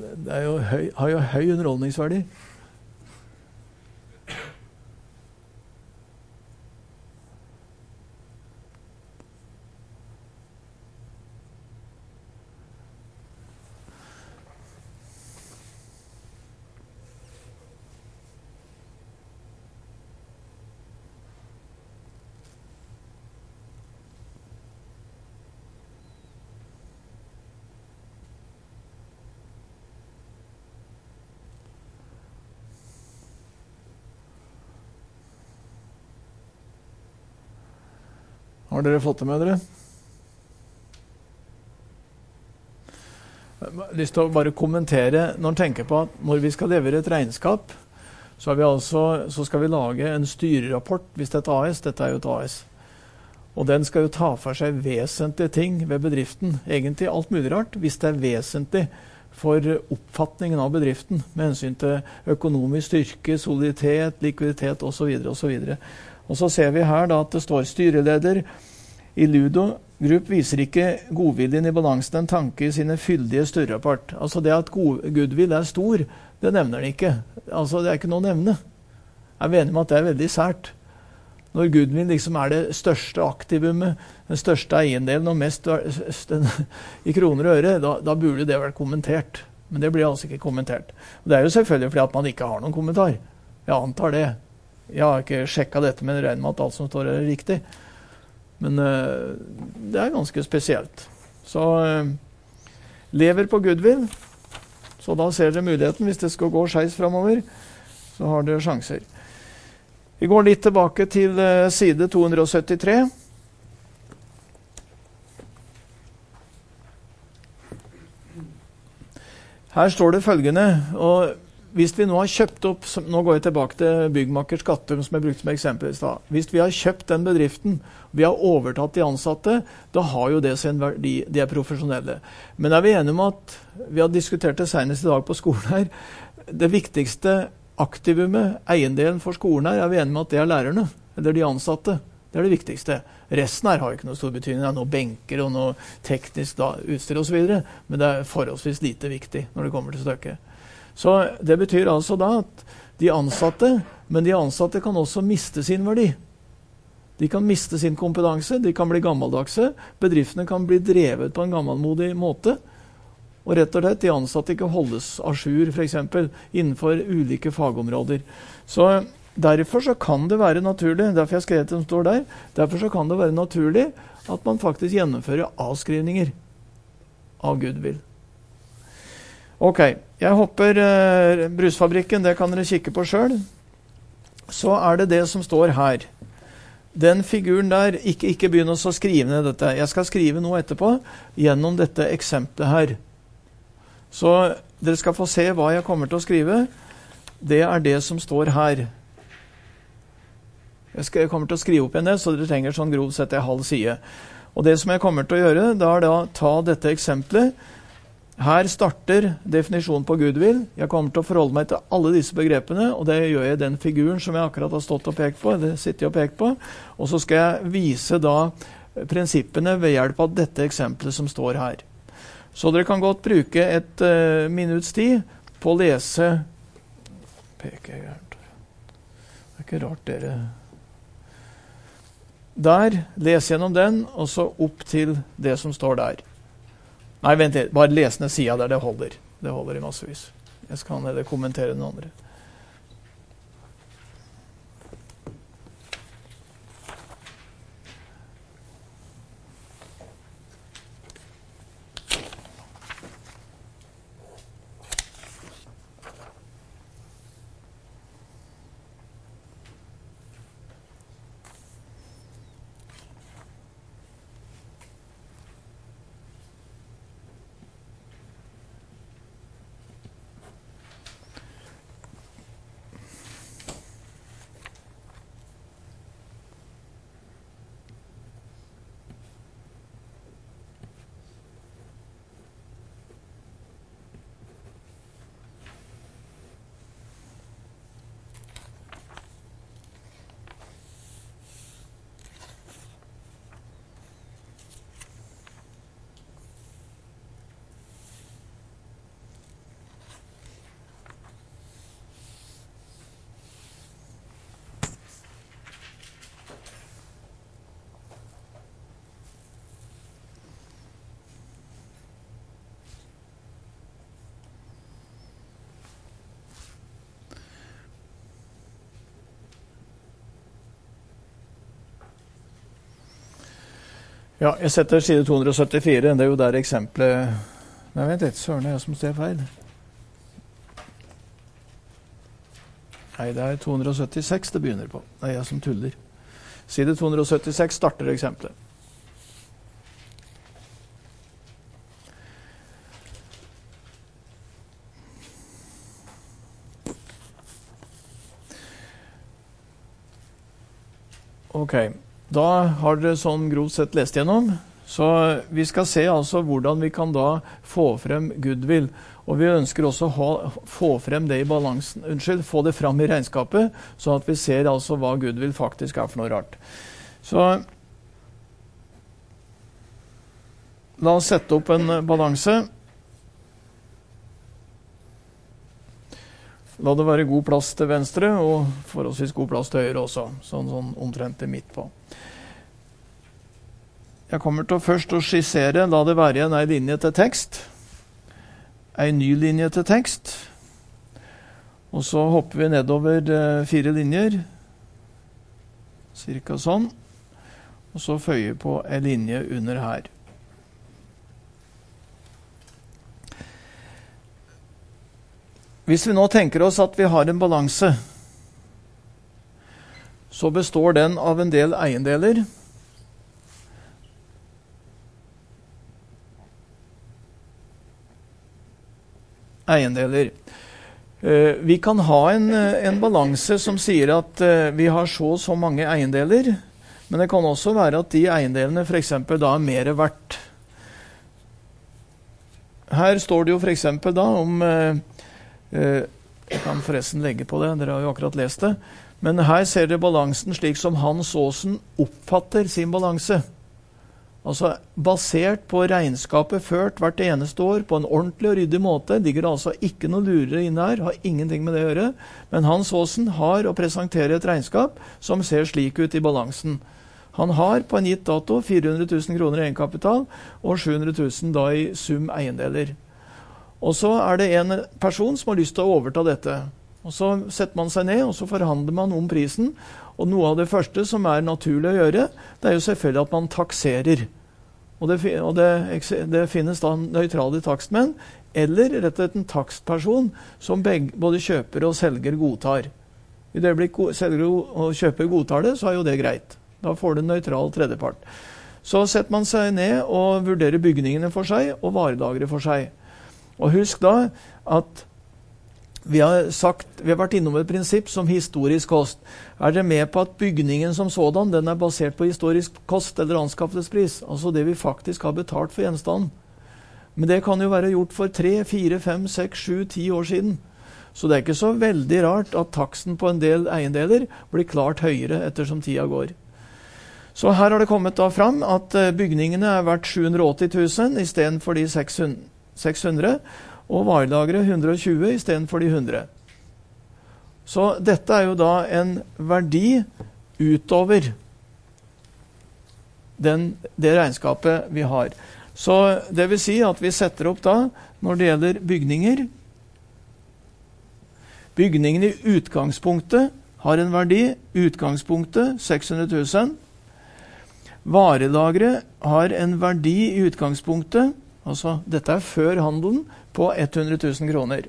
Har jo høy underholdningsverdi. Har dere fått det med dere? Jeg har lyst til å bare kommentere når man tenker på at når vi skal levere et regnskap, så skal vi lage en styrerapport hvis det er et AS. Dette er jo et AS. Og den skal jo ta for seg vesentlige ting ved bedriften. Egentlig alt mulig rart, hvis det er vesentlig for oppfatningen av bedriften med hensyn til økonomisk styrke, soliditet, likviditet osv. osv. Og så ser vi her da at det står styreleder i Ludo Group viser ikke godviljen i balansen en tanke i sine fyldige styrerapport. Altså det at goodwill er stor, det nevner den ikke. Altså det er ikke noe å nevne. Jeg er enig med at det er veldig sært. Når goodwill liksom er det største aktivumet, den største eiendelen og mest i kroner og øre, da burde det vært kommentert. Men det blir altså ikke kommentert. Og det er jo selvfølgelig fordi at man ikke har noen kommentar. Jeg antar det. Jeg har ikke sjekket dette, men regner med at alt som står her er riktig. Men det er ganske spesielt. Så lever på goodwill. Så da ser dere muligheten. Hvis det skal gå skeis fremover, så har dere sjanser. Vi går litt tilbake til side 273. Her står det følgende, og hvis vi nå har kjøpt opp, nå går jeg tilbake til Byggmaker Skattum som jeg brukte som eksempel i sted. Hvis vi har kjøpt den bedriften, vi har overtatt de ansatte, da har jo det sin verdi, de er profesjonelle. Men er vi enige om at, vi har diskutert det senest i dag på skolen her, det viktigste aktivumet, eiendelen for skolen her, er vi enige om at det er lærerne, eller de ansatte. Det er det viktigste. Resten her har ikke noe stor betydning, det er noen benker og noe teknisk utstyr og så videre, men det er forholdsvis lite viktig når det kommer til stykket. Så det betyr altså da at de ansatte, men de ansatte kan også miste sin verdi. De kan miste sin kompetanse, de kan bli gammeldagse, bedriftene kan bli drevet på en gammelmodig måte, og rett og slett de ansatte ikke holdes à jour, for eksempel, innenfor ulike fagområder. Så derfor så kan det være naturlig, derfor jeg skrev det som står der, derfor så kan det være naturlig at man faktisk gjennomfører avskrivninger av goodwill. Ok, jeg hopper brusfabrikken, det kan dere kikke på selv. Så er det det som står her. Den figuren der, ikke begynn å skrive ned dette. Jeg skal skrive noe etterpå gjennom dette eksempelet her. Så dere skal få se hva jeg kommer til å skrive. Det er det som står her. Jeg kommer til å skrive opp en del, så dere trenger sånn grovt sett en halv side. Og det som jeg kommer til å gjøre, det er da ta dette eksempelet. Her starter definisjonen på goodwill. Jeg kommer til å forholde meg til alle disse begrepene, og det gjør jeg i den figuren som jeg akkurat har stått og pekt på, eller sittet og pekt på. Og så skal jeg vise da prinsippene ved hjelp av dette eksempelet som står her. Så dere kan godt bruke et minutts tid på å lese. Peker jeg her. Det er ikke rart dere. Der, les gjennom den, og så opp til det som står der. Nei, vent litt. Bare les ned siden der det holder. Det holder i massevis. Jeg skal heller kommentere den andre. Ja, jeg setter side 274, det er jo der eksempelet... Nei, vent litt, søren, det er jeg som ser feil. Nei, det er 276 det begynner på. Det er jeg som tuller. Side 276 starter eksempelet. Ok, da har dere sånn grovt sett lest gjennom. Så vi skal se altså hvordan vi kan da få frem goodwill. Og vi ønsker også få frem det i balansen, få det fram i regnskapet, så at vi ser altså hva goodwill faktisk er for noe rart. Så la oss sette opp en balanse. La det være god plass til venstre, og forholdsvis god plass til høyre også, sånn omtrent midt på. Jeg kommer til først å skissere, la det være igjen en linje til tekst, en ny linje til tekst, og så hopper vi nedover 4 linjer, cirka sånn, og så føyer på en linje under her. Hvis vi nå tenker oss at vi har en balanse, så består den av en del eiendeler. Vi kan ha en balanse som sier at vi har så mange eiendeler, men det kan også være at de eiendelene for eksempel da er mer verdt. Her står det jo for eksempel da om, jeg kan forresten legge på det, dere har jo akkurat lest det, men her ser dere balansen slik som Hans Aasen oppfatter sin balanse. Altså basert på regnskapet ført hvert eneste år på en ordentlig og ryddig måte, ligger det altså ikke noe lurere inne her, har ingenting med det å gjøre, men Hans Aasen har å presentere et regnskap som ser slik ut i balansen. Han har på en gitt dato 400 000 kroner i egenkapital og 700 000 da i sum eiendeler. Og så er det en person som har lyst til å overta dette. Og så setter man seg ned, og så forhandler man om prisen. Og noe av det første som er naturlig å gjøre, det er jo selvfølgelig at man takserer. Og det finnes da nøytrale takstmenn, eller rett og slett en takstperson som både kjøper og selger godtar. I det øyeblikk selger og kjøper godtar det, så er jo det greit. Da får du en nøytral tredjepart. Så setter man seg ned og vurderer bygningene for seg, og varelagre for seg. Og husk da at vi har vært innom et prinsipp som historisk kost. Er dere med på at bygningen som sådan, den er basert på historisk kost eller anskaffelsespris? Altså det vi faktisk har betalt for gjenstanden. Men det kan jo være gjort for 3, 4, 5, 6, 7, 10 år siden. Så det er ikke så veldig rart at taksten på en del eiendeler blir klart høyere ettersom tida går. Så her har det kommet da fram at bygningene er verdt 780 000 i stedet for de 600, og varelagre 120 i stedet for de 100. Så dette er jo da en verdi utover det regnskapet vi har. Så det vil si at vi setter opp da, når det gjelder bygninger, bygningene i utgangspunktet har en verdi, utgangspunktet 600 000, varelagre har en verdi i utgangspunktet, altså dette er før handelen, på 100 000 kroner.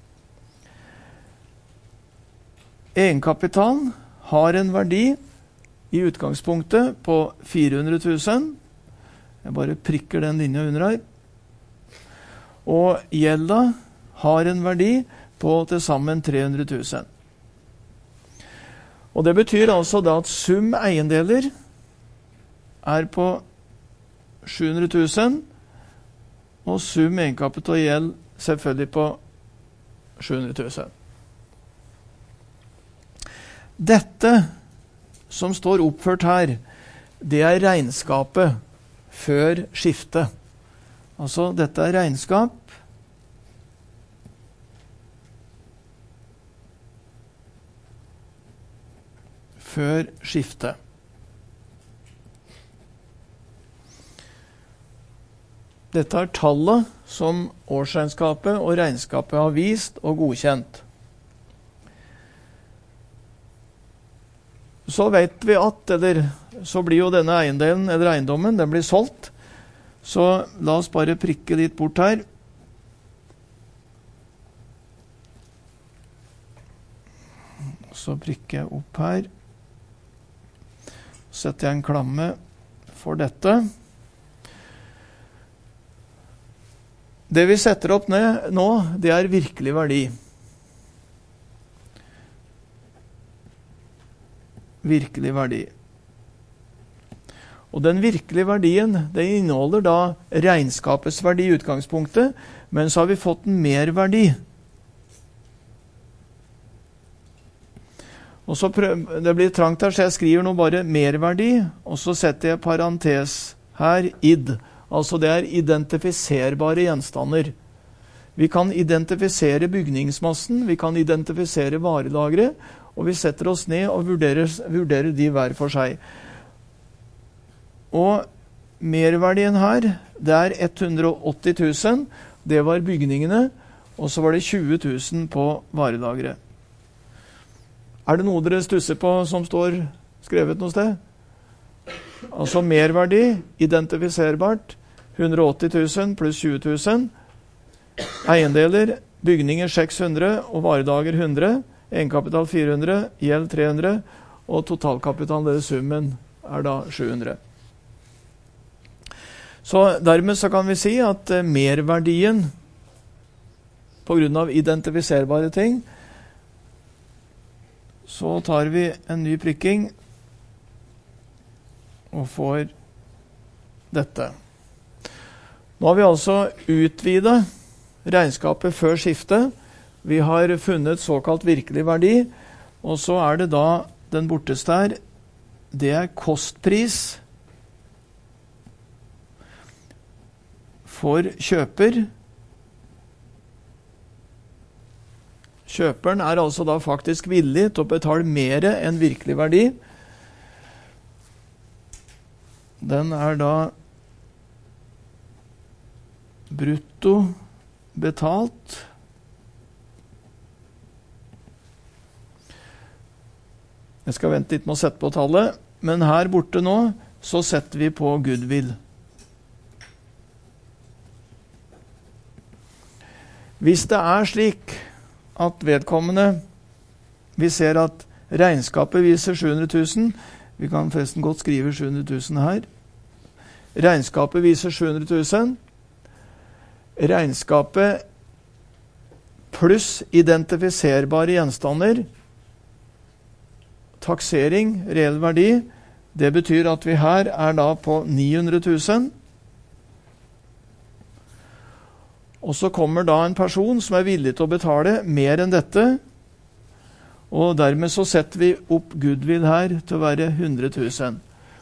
Egenkapitalen har en verdi i utgangspunktet på 400 000. Jeg bare prikker den linja under her. Og gjelda har en verdi på til sammen 300 000. Og det betyr altså da at sum eiendeler er på 700 000, og sum egenkapital og gjeld selvfølgelig på 700 000. Dette som står oppført her, det er regnskapet før skiftet. Altså dette er regnskap før skiftet. Dette er tallet som årsregnskapet og regnskapet har vist og godkjent. Så vet vi at, eller så blir jo denne eiendelen eller eiendommen, den blir solgt. Så la oss bare prikke litt bort her. Så prikker jeg opp her. Setter jeg en klamme for dette. Det vi setter opp ned nå, det er virkelig verdi. Virkelig verdi. Og den virkelige verdien, det inneholder da regnskapets verdi i utgangspunktet, men så har vi fått en merverdi. Og så det blir trangt her, så jeg skriver nå bare merverdi, og så setter jeg parentes her, id. Altså det er identifiserbare gjenstander. Vi kan identifisere bygningsmassen, vi kan identifisere varelagre, og vi setter oss ned og vurderer de hver for seg. Og merverdien her, det er 180 000, det var bygningene, og så var det 20 000 på varelagre. Er det noe dere stusser på som står skrevet noe sted? Altså merverdi, identifiserbart, 180 000 pluss 20 000. Eiendeler, bygninger 600 og varedager 100. Egenkapital 400, gjeld 300, og totalkapital, det summen, er da 700. Så dermed så kan vi si at merverdien på grunn av identifiserbare ting, så tar vi en ny prikking og får dette. Nå har vi altså utvidet regnskapet før skiftet. Vi har funnet såkalt virkelig verdi, og så er det da den borteste her. Det er kostpris for kjøper. Kjøperen er altså da faktisk villig til å betale mer enn virkelig verdi. Den er da brutto betalt. Jeg skal vente litt med å sette på tallet, men her borte nå så setter vi på goodwill. Hvis det er slik at vedkommende, vi ser at regnskapet viser 700 000, vi kan forresten godt skrive 700 000 her. Regnskapet viser 700 000. Regnskapet pluss identifiserbare gjenstander, taksering, reell verdi, det betyr at vi her er da på 900 000. Og så kommer da en person som er villig til å betale mer enn dette, og dermed så setter vi opp goodwill her til å være 100 000.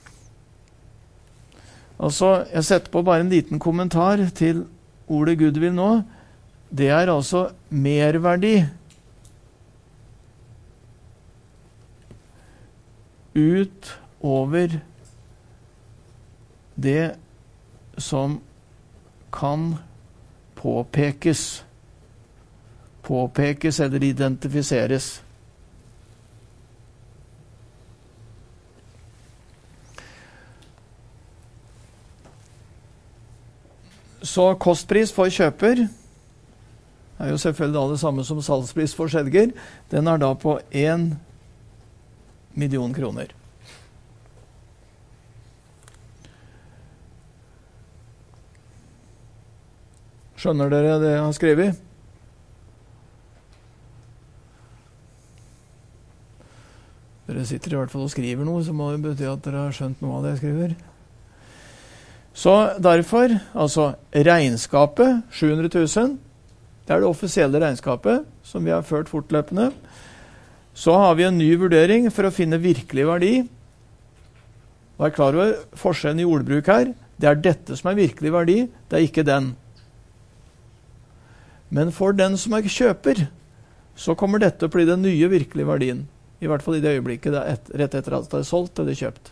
Altså, jeg setter på bare en liten kommentar til ordet goodwill nå. Det er altså merverdi ut over det som kan påpekes eller identifiseres. Så kostpris for kjøper er jo selvfølgelig da det samme som salgspris for selger. Den er da på 1 million kroner. Skjønner dere det jeg har skrevet? Dere sitter i hvert fall og skriver noe, så må det bety at dere har skjønt noe av det jeg skriver. Så derfor, altså regnskapet, 700 000, det er det offisielle regnskapet som vi har ført fortløpende. Så har vi en ny vurdering for å finne virkelig verdi. Vær klar over forskjellen i ordbruk her. Det er dette som er virkelig verdi, det er ikke den. Men for den som er kjøper, så kommer dette å bli den nye virkelige verdien. I hvert fall i det øyeblikket det er rett etter at det er solgt eller kjøpt.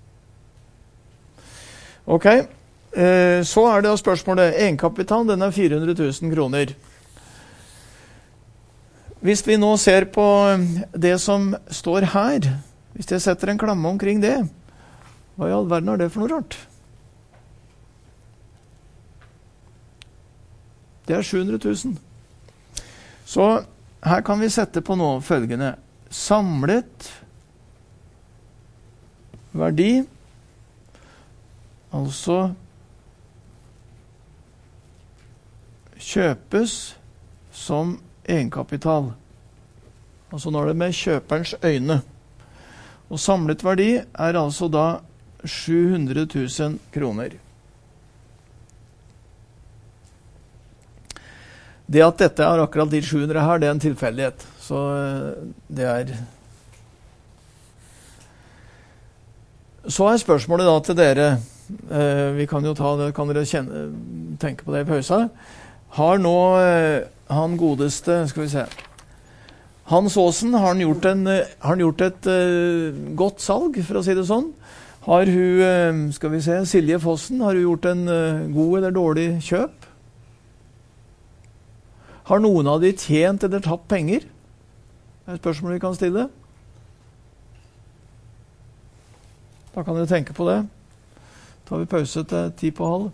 Ok, så er det spørsmålet. Egenkapitalen, den er 400 000 kroner. Hvis vi nå ser på det som står her, hvis jeg setter en klamme omkring det, hva i all verden er det for noe rart? Det er 700 000. Så her kan vi sette på noe følgende. Samlet verdi, altså kjøpes som egenkapital. Altså nå er det med kjøperens øyne. Og samlet verdi er altså da 700 000 kroner. Det at dette er akkurat de 700 her, det er en tilfeldighet. Så det er... Så er spørsmålet da til dere, vi kan jo ta det, kan dere tenke på det i pausa. Har nå han godeste, skal vi se, Hans Aasen, har han gjort et godt salg, for å si det sånn? Har hun, skal vi se, Silje Fossen, har hun gjort en god eller dårlig kjøp? Har noen av de tjent eller tapt penger? Det er et spørsmål vi kan stille. Da kan dere tenke på det. Tar vi pause til 10:30.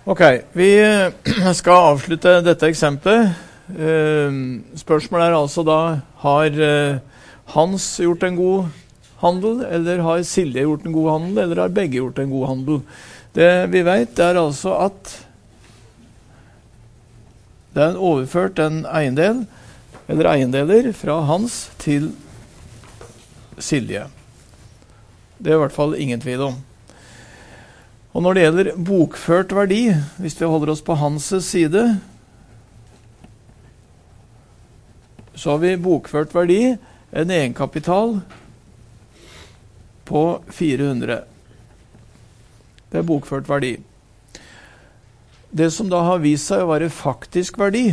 Ok, vi skal avslutte dette eksempelet. Spørsmålet altså da, har Hans gjort en god handel, eller har Silje gjort en god handel, eller har begge gjort en god handel? Det vi vet er altså at det er overført en eiendel, eller eiendeler, fra Hans til Silje. Det er i hvert fall ingen tvil om. Og når det gjelder bokført verdi, hvis vi holder oss på Hans side, så har vi bokført verdi, en egenkapital på 400. Det er bokført verdi. Det som da har vist seg å være faktisk verdi,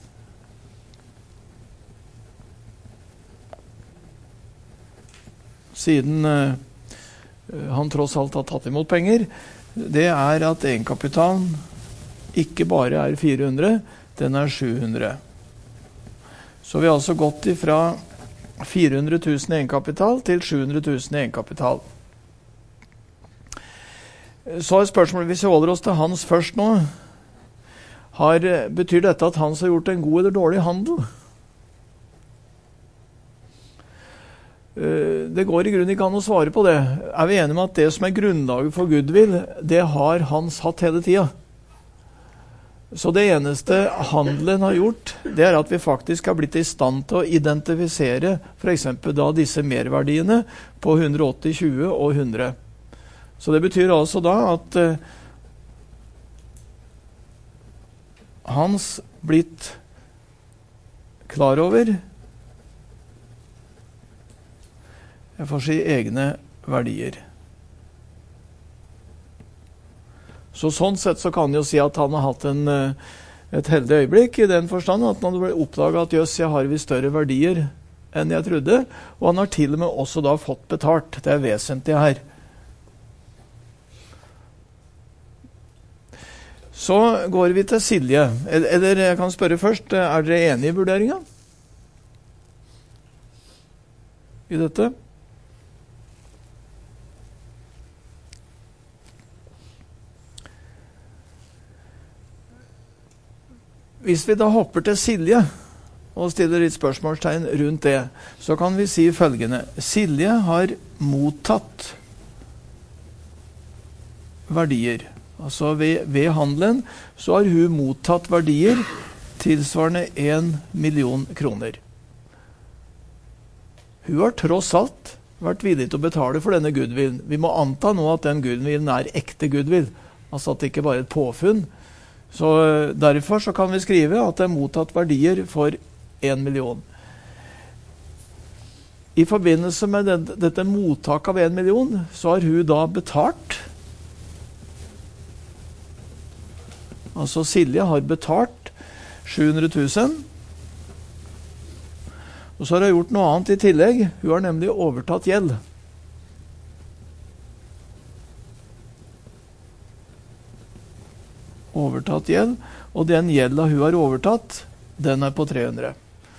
siden han tross alt har tatt imot penger, det er at egenkapitalen ikke bare er 400, den er 700. Så vi har altså gått ifra 400 000 egenkapital til 700 000 egenkapital. Så er spørsmålet, hvis vi holder oss til Hans først nå, betyr dette at Hans har gjort en god eller dårlig handel? Det går i grunnen ikke an å svare på det. Er vi enige om at det som er grunnlaget for goodwill, det har Hans hatt hele tiden? Så det eneste handelen har gjort, det er at vi faktisk har blitt i stand til å identifisere for eksempel da disse merverdiene på 180, 20 og 100. Så det betyr altså da at Hans blitt klar over, jeg får si, egne verdier. Så sånn sett så kan jeg jo si at han har hatt et heldig øyeblikk i den forstand at han ble oppdaget at jøss, jeg har visst større verdier enn jeg trodde, og han har til og med også da fått betalt. Det er vesentlig her. Så går vi til Silje. Eller jeg kan spørre først, er dere enige i vurderingen? I dette? Hvis vi da hopper til Silje og stiller litt spørsmålstegn rundt det, så kan vi si følgende. Silje har mottatt verdier. Altså ved handelen så har hun mottatt verdier tilsvarende 1 million kroner. Hun har tross alt vært villig til å betale for denne goodwillen. Vi må anta nå at den goodwillen er ekte goodwill, altså at det ikke bare er et påfunn. Så derfor så kan vi skrive at det er mottatt verdier for 1 million. I forbindelse med dette mottak av 1 million, så har hun da betalt. Altså Silje har betalt 700 000. Og så har hun gjort noe annet i tillegg. Hun har nemlig overtatt gjeld. Overtatt gjeld, og den gjelda hun har overtatt, den er på 300.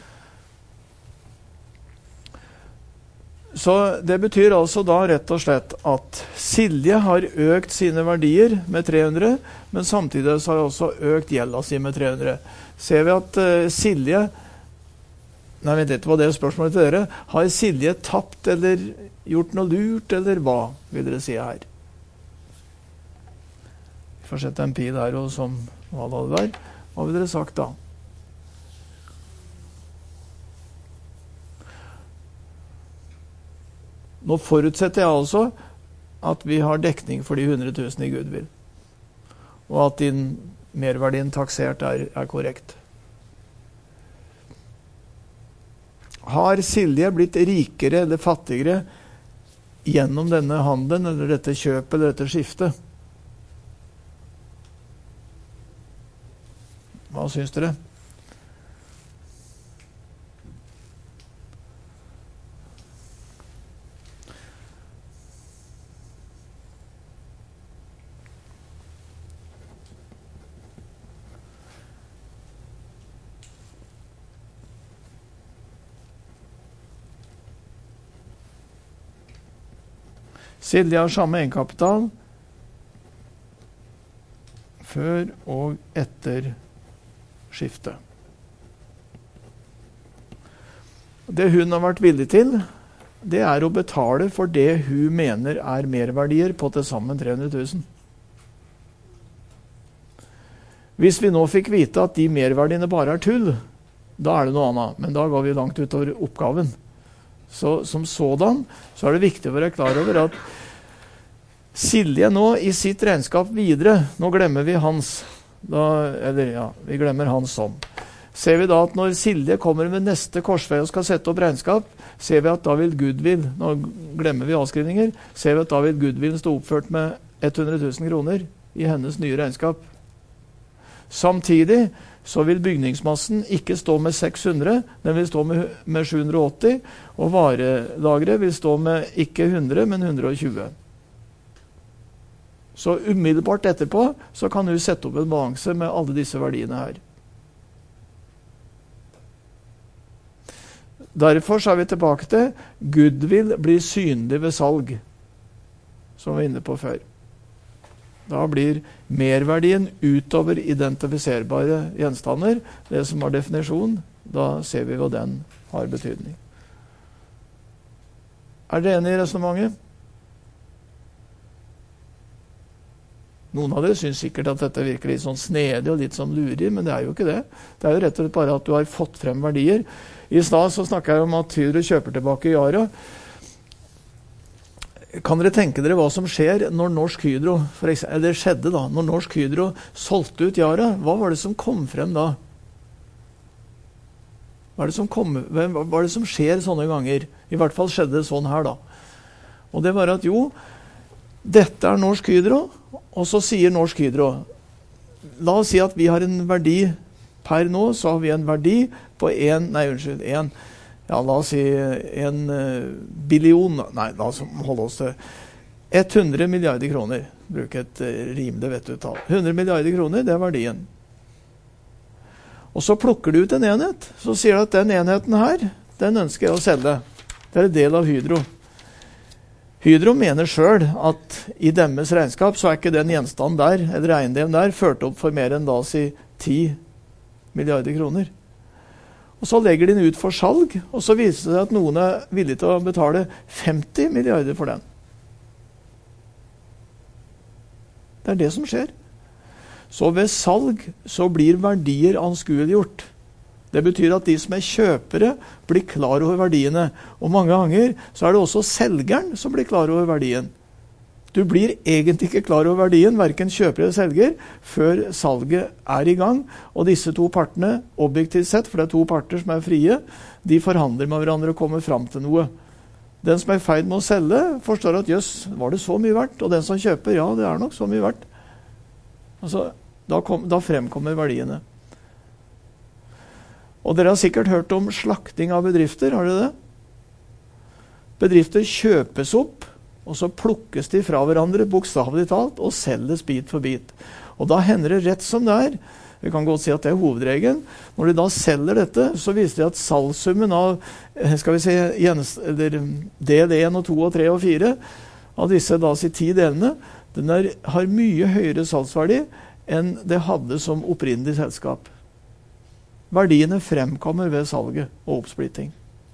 Så det betyr altså da rett og slett at Silje har økt sine verdier med 300, men samtidig så har hun også økt gjelda si med 300. Ser vi at Silje, nei, vet ikke hva det er spørsmålet til dere, har Silje tapt eller gjort noe lurt, eller hva vil dere si her? Vi får sette en pil her, og som hva det var. Hva vil dere sagt da? Nå forutsetter jeg altså at vi har dekning for de 100 000 i goodwill, og at din merverdien taksert er korrekt. Har Silje blitt rikere eller fattigere gjennom denne handelen, eller dette kjøpet, eller dette skiftet? Hva syns dere? Silje har samme egenkapital, før og etter skiftet. Det hun har vært villig til, det er å betale for det hun mener er merverdier på til sammen 300 000. Hvis vi nå fikk vite at de merverdiene bare er tull, da er det noe annet, men da går vi langt utover oppgaven. Så som sådan, så er det viktig å være klar over at Silje nå i sitt regnskap videre, nå glemmer vi Hans, vi glemmer Hans sånn. Ser vi da at når Silje kommer med neste korsvei og skal sette opp regnskap, ser vi at da vil goodwill, nå glemmer vi avskrivninger, ser vi at da vil goodwill stå oppført med 100 000 kroner i hennes nye regnskap. Samtidig så vil bygningsmassen ikke stå med 600, den vil stå med 780, og varelagret vil stå med ikke 100, men 120. Så umiddelbart etterpå så kan du sette opp en balanse med alle disse verdiene her. Derfor så er vi tilbake til goodwill blir synlig ved salg, som vi var inne på før. Da blir merverdien utover identifiserbare gjenstander, det som har definisjon, da ser vi hva den har betydning. Er dere enige i resonemanget? Noen av dere synes sikkert at dette virker litt sånn snedig og litt sånn lurig, men det er jo ikke det. Det er jo rett og slett bare at du har fått frem verdier. I stad så snakket jeg om at Hydro kjøper tilbake Yara. Kan dere tenke dere hva som skjer når Norsk Hydro, eller det skjedde da, når Norsk Hydro solgte ut Yara? Hva var det som kom frem da? Hva var det som skjer sånne ganger? I hvert fall skjedde det sånn her da. Og det var at jo, dette er Norsk Hydro, og så sier Norsk Hydro, la oss si at vi har en verdi per nå, så har vi en verdi på la oss si 1 billion, nei, la oss holde oss til 100 milliarder kroner, bruke et rimelig vettutall. 100 milliarder kroner, det er verdien. Og så plukker du ut en enhet, så sier du at den enheten her, den ønsker jeg å selge. Det er en del av Hydro. Hydro mener selv at i deres regnskap så er ikke den gjenstand der, eller eiendelen der, ført opp for mer enn da si 10 milliarder kroner. Og så legger de den ut for salg, og så viser det seg at noen er villige til å betale 50 milliarder for den. Det er det som skjer. Så ved salg så blir verdier anskueliggjort. Det betyr at de som er kjøpere blir klar over verdiene, og mange ganger så er det også selgeren som blir klar over verdien. Du blir egentlig ikke klar over verdien, hverken kjøper eller selger, før salget er i gang, og disse to partene, objektivt sett, for det er to parter som er frie, de forhandler med hverandre og kommer frem til noe. Den som er i ferd med å selge, forstår at jøss, var det så mye verdt? Og den som kjøper, ja, det er nok så mye verdt. Altså, da fremkommer verdiene. Og dere har sikkert hørt om slakting av bedrifter, har dere det? Bedrifter kjøpes opp, og så plukkes de fra hverandre, bokstavelig talt, og selges bit for bit. Og da hender det rett som det er. Vi kan godt si at det er hovedregelen. Når de da selger dette, så viser det at salgssummen av, skal vi si, del 1 og 2 og 3 og 4, av disse da si 10 delene, den har mye høyere salgsverdi enn det hadde som opprinnelig selskap. Verdiene fremkommer ved salget og oppsplitting.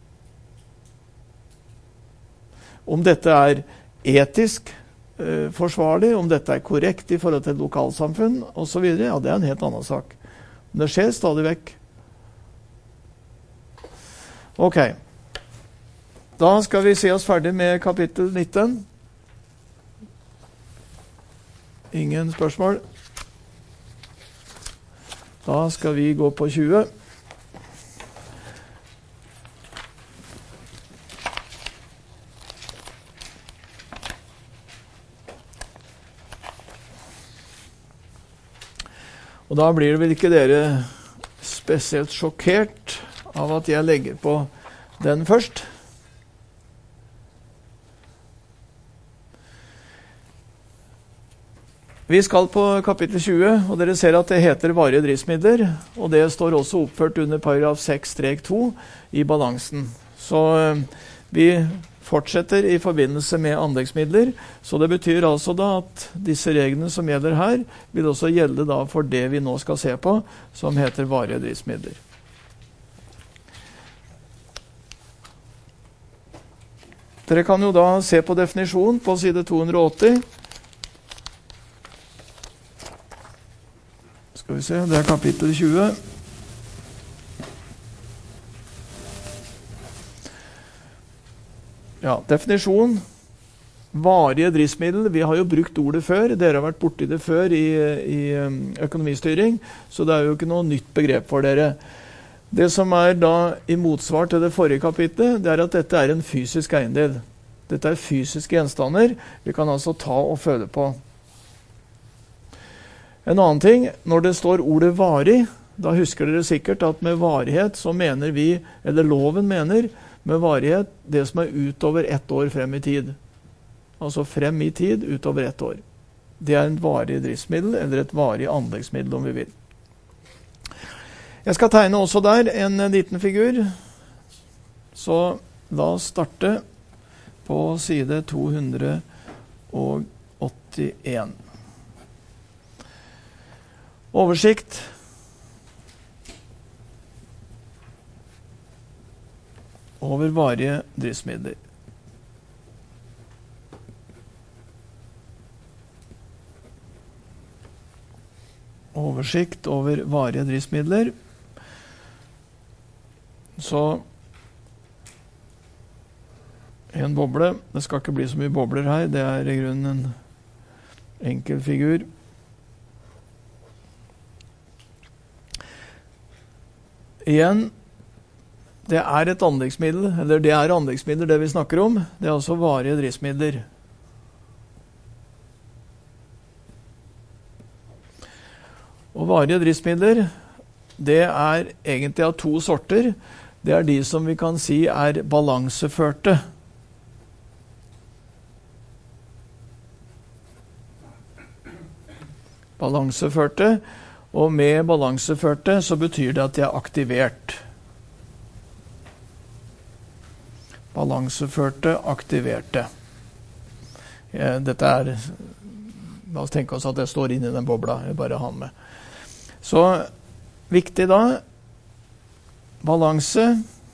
Om dette er etisk forsvarlig, om dette er korrekt i forhold til lokalsamfunn og så videre, ja, det er en helt annen sak. Men det skjer stadig vekk. Ok. Da skal vi se oss ferdig med kapittel 19. Ingen spørsmål? Da skal vi gå på 20. Og da blir det vel ikke dere spesielt sjokkert av at jeg legger på den først. Vi skal på kapittel 20, og dere ser at det heter varige driftsmidler, og det står også oppført under paragraf 6-2 i balansen. Så vi fortsetter i forbindelse med anleggsmidler. Så det betyr altså da at disse reglene som gjelder her, vil også gjelde da for det vi nå skal se på, som heter varige driftsmidler. Dere kan jo da se på definisjonen på side 280. Skal vi se, det er kapittel 20. Ja, definisjon. Varige driftsmiddel. Vi har jo brukt ordet før. Dere har vært borti det før i økonomistyring, så det er jo ikke noe nytt begrep for dere. Det som er da i motsvar til det forrige kapitlet, det er at dette er en fysisk eiendel. Dette er fysiske gjenstander. Vi kan altså ta og føle på. En annen ting, når det står ordet varig, da husker dere sikkert at med varighet så mener vi, eller loven mener, med varighet det som er utover 1 år frem i tid. Altså frem i tid utover 1 år. Det er en varig driftsmiddel, eller et varig anleggsmiddel om vi vil. Jeg skal tegne også der en liten figur. Så la oss starte på side 281. Oversikt. Over varige driftsmidler. Oversikt over varige driftsmidler. Så en boble. Det skal ikke bli så mye bobler her. Det er i grunnen en enkel figur. Igjen, det er et anleggsmiddel, eller det er anleggsmidler det vi snakker om. Det er altså varige driftsmidler. Og varige driftsmidler, det er egentlig av 2 sorter. Det er de som vi kan si er balanseførte. Balanseførte, og med balanseførte så betyr det at de er aktivert. Balanseførte, aktiverte. Dette er, la oss tenke oss at det står inne i den bobla, jeg bare har med. Så viktig da, balanse,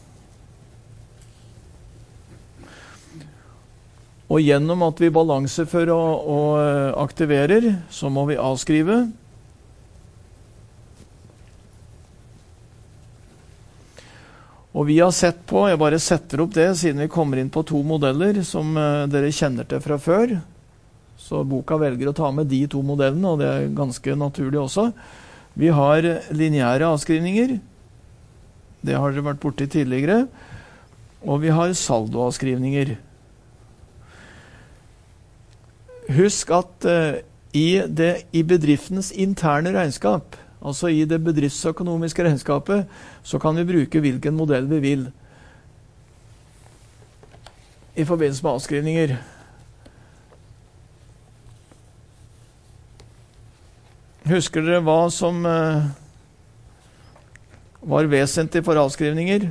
og gjennom at vi balansefører og aktiverer, så må vi avskrive. Og vi har sett på, jeg bare setter opp det, siden vi kommer inn på 2 modeller som dere kjenner til fra før. Så boka velger å ta med de 2 modellene, og det er ganske naturlig også. Vi har lineære avskrivninger. Det har dere vært borti tidligere. Og vi har saldoavskrivninger. Husk at i bedriftens interne regnskap, altså i det bedriftsøkonomiske regnskapet, så kan vi bruke hvilken modell vi vil i forbindelse med avskrivninger. Husker dere hva som var vesentlig for avskrivninger?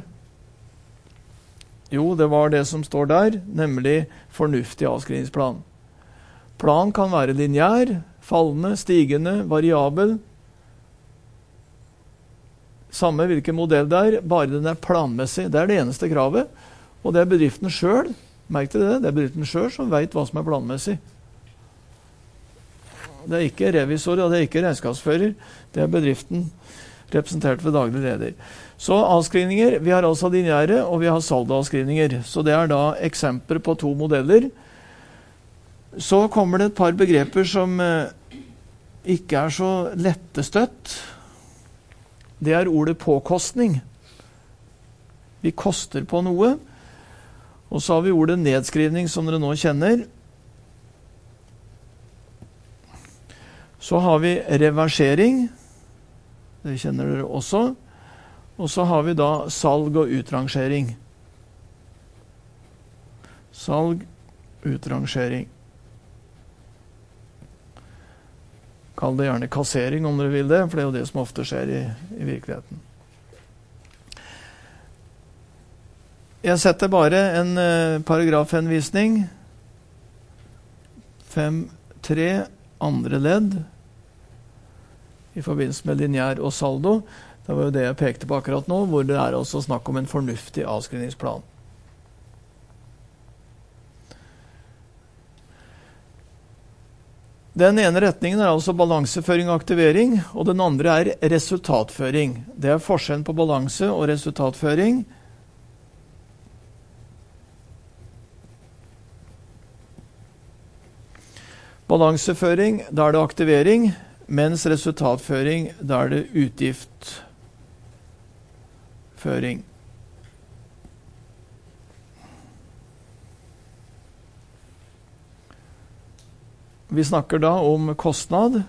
Jo, det var det som står der, nemlig fornuftig avskrivningsplan. Plan kan være lineær, fallende, stigende, variabel. Samme hvilken modell det er, bare den er planmessig. Det er det eneste kravet. Og det er bedriften selv, merk til det, det er bedriften selv som vet hva som er planmessig. Det er ikke revisor, og det er ikke regnskapsfører. Det er bedriften representert ved daglig leder. Så avskrivninger, vi har altså lineære, og vi har saldoavskrivninger. Så det er da eksempler på 2 modeller. Så kommer det et par begreper som ikke er så lettestøtt. Det er ordet påkostning. Vi koster på noe. Og så har vi ordet nedskrivning, som dere nå kjenner. Så har vi reversering. Det kjenner dere også. Og så har vi da salg og utrangering. Salg, utrangering. Kall det gjerne kassering om dere vil det, for det er jo det som ofte skjer i virkeligheten. jeg setter bare en paragrafhenvisning. 5.3 andre ledd i forbindelse med lineær og saldo. Det var jo det jeg pekte på akkurat nå, hvor det også snakk om en fornuftig avskrivningsplan. Den ene retningen altså balanseføring og aktivering, og den andre resultatføring. Det forskjellen på balanse og resultatføring. Balanseføring, da det aktivering, mens resultatføring, da det utgiftføring. Vi snakker da om kostnad.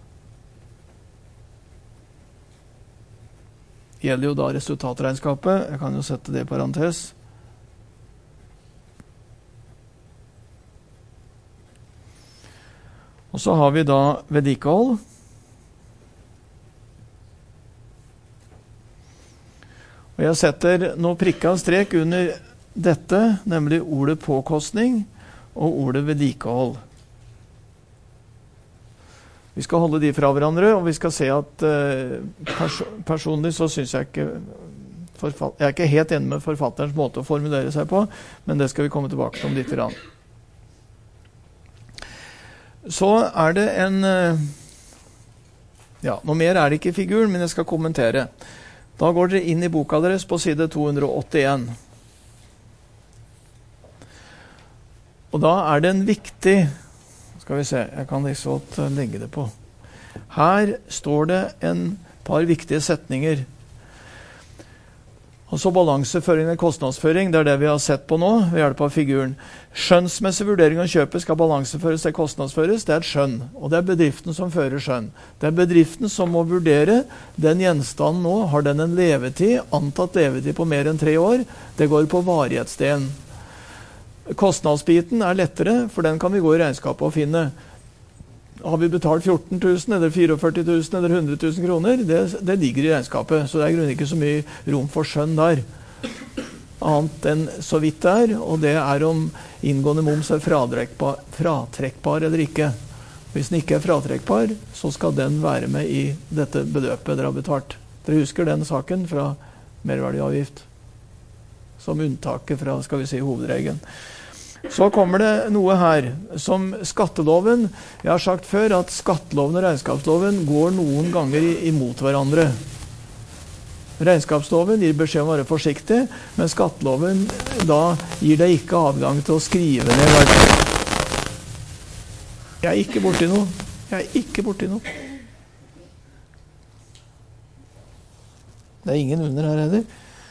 Gjelder jo da resultatregnskapet. Jeg kan jo sette det i parentes. Og så har vi da vedlikehold. Og jeg setter nå prikket strek under dette, nemlig ordet påkostning og ordet vedlikehold. Vi skal holde de fra hverandre, og vi skal se at personlig så synes jeg ikke jeg er ikke helt enig med forfatterens måte å formulere seg på, men det skal vi komme tilbake til om litt grann. Så det en noe mer det ikke i figuren, men jeg skal kommentere. Da går dere inn i boka deres på side 281. Og da det en viktig, skal vi se, jeg kan liksom legge det på. Her står det en par viktige setninger. Og så balanseføring og kostnadsføring, det det vi har sett på nå ved hjelp av figuren. Skjønnsmessig vurdering av kjøpet skal balanseføres eller kostnadsføres, det et skjønn. Og det bedriften som fører skjønn. Det bedriften som må vurdere den gjenstanden nå, har den en levetid, antatt levetid på mer enn 3 år. Det går på varighetsdelen. Kostnadsbiten lettere, for den kan vi gå i regnskapet og finne. Har vi betalt 14 000, eller 44 000, eller 100 000 kroner? Det ligger i regnskapet, så det grunn ikke så mye rom for skjønn der. Annet enn så vidt det og det om inngående moms fratrekkbar eller ikke. Hvis den ikke fratrekkbar, så skal den være med i dette beløpet dere har betalt. Dere husker den saken fra merverdiavgift, som unntaket fra, skal vi si, hovedregelen. Så kommer det noe her, som skatteloven. Jeg har sagt før at skatteloven og regnskapsloven går noen ganger imot hverandre. Regnskapsloven gir beskjed om å være forsiktig, men skatteloven da gir deg ikke adgang til å skrive ned verdier. Jeg ikke borti noe. Det ingen under her heller.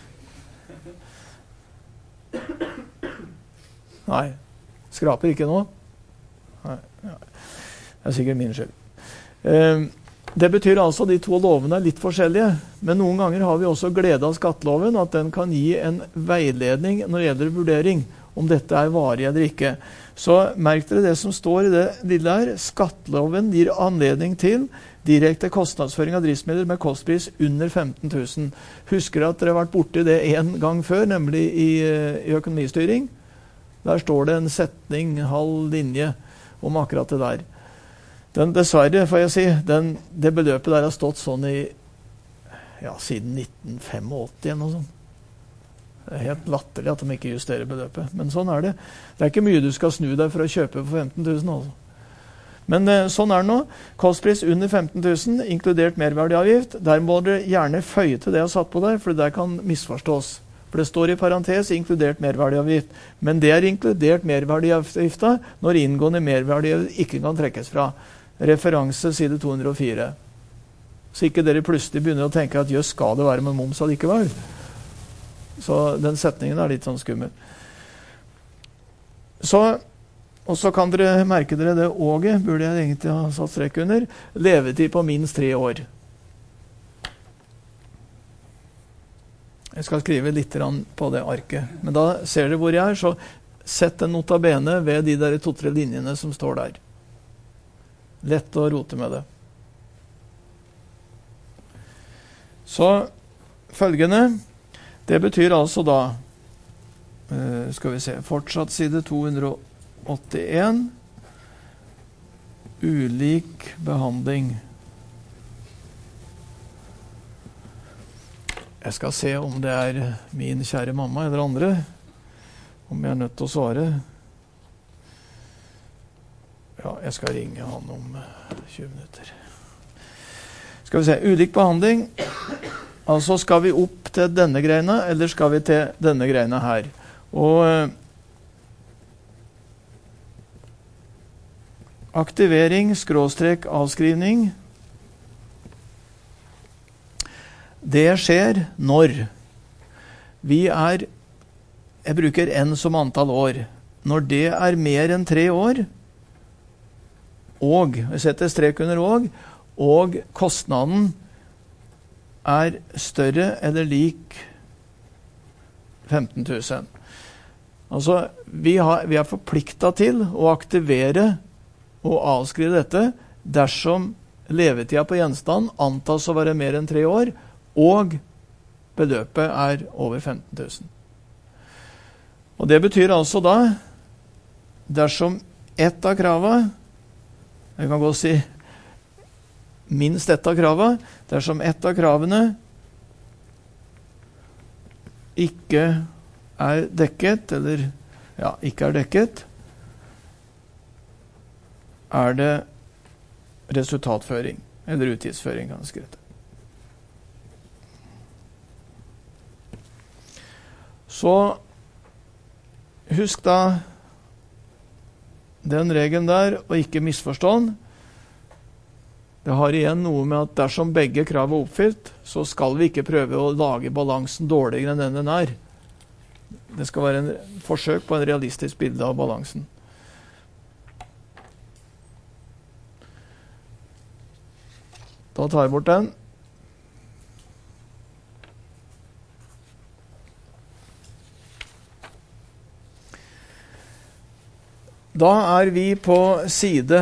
Nei, skraper ikke nå. Nei. Det sikkert min skyld. Det betyr altså de to lovene litt forskjellige, men noen ganger har vi også glede av skatteloven, at den kan gi en veiledning når det gjelder vurdering, om dette varig eller ikke. Så merk dere det som står i det lille her. Skatteloven gir anledning til direkte kostnadsføring av driftsmidler med kostpris under 15 000. Husker at dere har vært borte i det en gang før, nemlig i økonomistyring. Der står det en setning, halv linje, om akkurat det der. Dessverre, får jeg si, det beløpet der har stått sånn siden 1985 eller noe sånt. Det helt latterlig at de ikke justerer beløpet, men sånn det. Det ikke mye du skal snu deg for å kjøpe for 15 000 altså. Men sånn det nå. Kostpris under 15 000, inkludert merverdiavgift. Der må dere gjerne føye til det jeg har satt på der, for det kan misforstås. For det står i parentes inkludert merverdiavgift. Men det inkludert merverdiavgifta når inngående merverdiavgift ikke kan trekkes fra. Referanse side 204. Så ikke dere plutselig begynner å tenke at jøss, skal det være med moms allikevel. Så den setningen litt sånn skummel. Og så kan dere merke dere det åget, burde jeg egentlig ha satt strek under, levetid på minst 3 år. Jeg skal skrive litt på det arket. Men da ser dere hvor jeg så sett en notabene ved de der 2-3 linjene som står der. Lett å rote med det. Så følgende, det betyr altså da Skal vi se, fortsatt side 281. Ulik behandling. Jeg skal se om det er min kjære mamma eller andre, om jeg er nødt til å svare. Ja, jeg skal ringe han om 20 minutter. Skal vi se, ulik behandling. Altså, skal vi opp til denne greina, eller skal vi til denne greina her? Og aktivering, skråstrek, avskrivning, det skjer når vi jeg bruker n som antall år. Når det er mer enn 3 år, og, jeg setter strek under og kostnaden er større eller lik 15 000. Altså, vi er forpliktet til å aktivere og avskrive dette dersom levetida på gjenstand antas å være mer enn 3 år, og beløpet er over 15 000. Og det betyr altså da, dersom ett av kravet, jeg kan godt si minst ett av kravet, dersom ett av kravene ikke er dekket, eller ikke er dekket, er det resultatføring, eller utgiftsføring, kan jeg skrive. Så husk da den regelen der, og ikke misforstånd. Det har igjen noe med at dersom begge krav er oppfylt, så skal vi ikke prøve å lage balansen dårligere enn den er. Det skal være en forsøk på en realistisk bilde av balansen. Da tar jeg bort den. Da er vi på side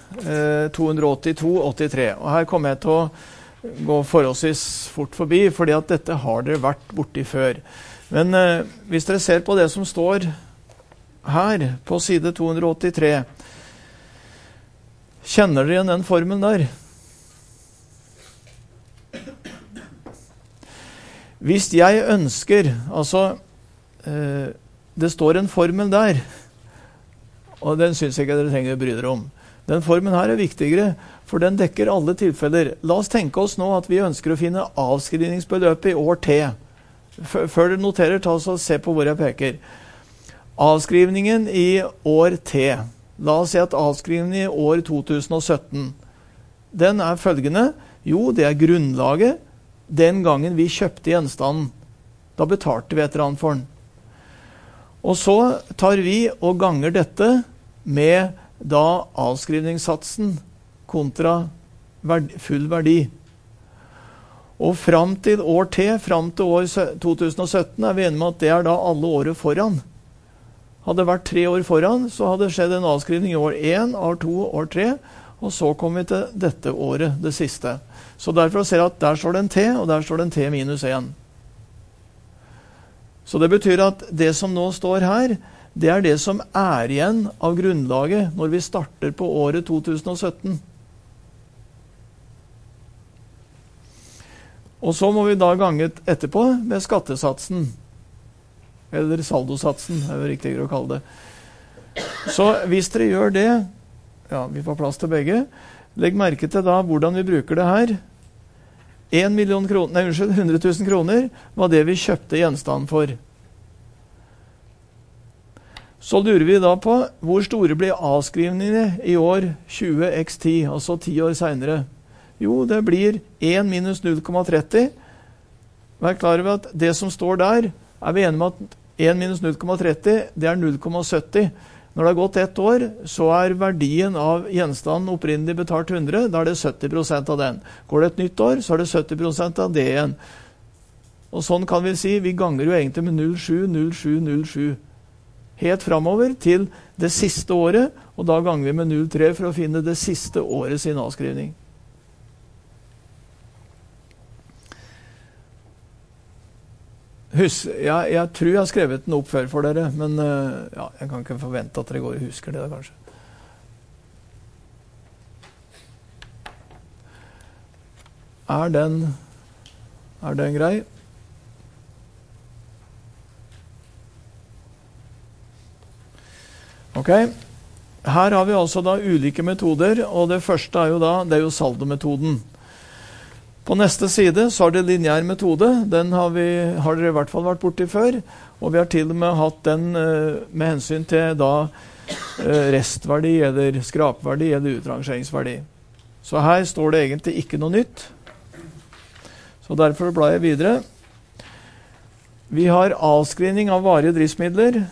282-83, og her kommer jeg til å gå forholdsvis fort forbi, fordi at dette har dere vært borti før. Men hvis dere ser på det som står her på side 283, kjenner dere igjen den formelen der? Hvis jeg ønsker, altså det står en formel der, og den synes jeg ikke dere trenger å bry dere om. Den formen her er viktigere, for den dekker alle tilfeller. La oss tenke oss nå at vi ønsker å finne avskrivningsbeløpet i år T. Før dere noterer, ta oss og se på hvor jeg peker. Avskrivningen i år T. La oss si at avskrivningen i år 2017. Den er følgende. Jo, det er grunnlaget den gangen vi kjøpte gjenstanden. Da betalte vi et eller annet for den. Og så tar vi og ganger dette med da avskrivningssatsen kontra full verdi. Og frem til år T, frem til år 2017, er vi enige med at det er da alle året foran. Hadde det vært 3 år foran, så hadde det skjedd en avskrivning i år 1, år 2, år 3, og så kommer vi til dette året, det siste. Så derfor ser jeg at der står det en T, og der står det en T minus 1. Så det betyr at det som nå står her, det er det som er igjen av grunnlaget når vi starter på året 2017. Og så må vi da gange etterpå med skattesatsen, eller saldosatsen, er det riktigere å kalle det. Så hvis dere gjør det, ja, vi får plass til begge, legg merke til da hvordan vi bruker det her. 1 million kroner, nei, 100 000 kroner var det vi kjøpte gjenstand for. Så lurer vi da på hvor store blir avskrivningene i år 20x10, altså 10 år senere. Jo, det blir 1 minus 0,30. Vær klar over at det som står der, er vi enige med at 1 minus 0,30, det er 0,70. Når det har gått 1 år, så er verdien av gjenstanden opprinnelig betalt 100, da er det 70% av den. Går det et nytt år, så er det 70% av det igjen. Og sånn kan vi si, vi ganger jo egentlig med 07, 07, 07. Helt fremover til det siste året, og da ganger vi med 03 for å finne det siste året sin avskrivning. Jeg tror jeg har skrevet den opp før for dere, men jeg kan ikke forvente at dere går og husker det da, kanskje. Er den grei? Ok, her har vi altså da ulike metoder, og det første det er jo saldometoden. På neste side så har det lineær metode, den har dere i hvert fall vært borti før, og vi har til og med hatt den med hensyn til da restverdi, eller skrapverdi, eller utrangeringsverdi. Så her står det egentlig ikke noe nytt. Så derfor blar jeg videre. Vi har avskrivning av varige driftsmidler.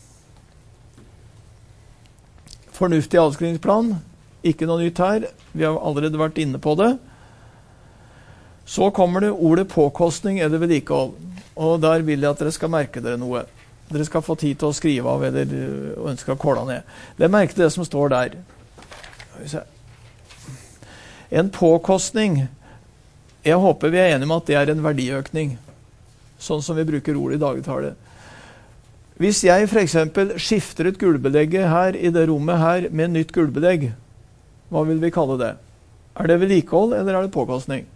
Fornuftig avskrivningsplan. Ikke noe nytt her. Vi har allerede vært inne på det. Så kommer det ordet påkostning eller vedlikehold. Og der vil jeg at dere skal merke dere noe. Dere skal få tid til å skrive av eller ønske å kåle ned. Det merke det som står der. En påkostning. Jeg håper vi er enige om at det er en verdiøkning. Sånn som vi bruker ordet i dagligtale. Hvis jeg for eksempel skifter et gulvbelegget her i det rommet her med nytt gulvbelegg, hva vil vi kalle det? Er det vedlikehold eller er det påkostning?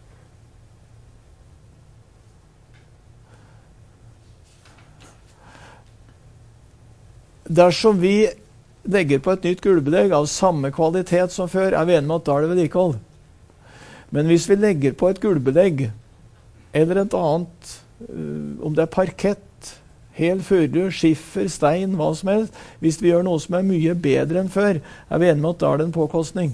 Dersom vi legger på et nytt gulvbelegg av samme kvalitet som før, er vi enige med at da er det vedlikehold. Men hvis vi legger på et gulvbelegg, eller et annet, om det er parkett, hel furu, skiffer, stein, hva som helst, hvis vi gjør noe som er mye bedre enn før, er vi enige med at da er det en påkostning.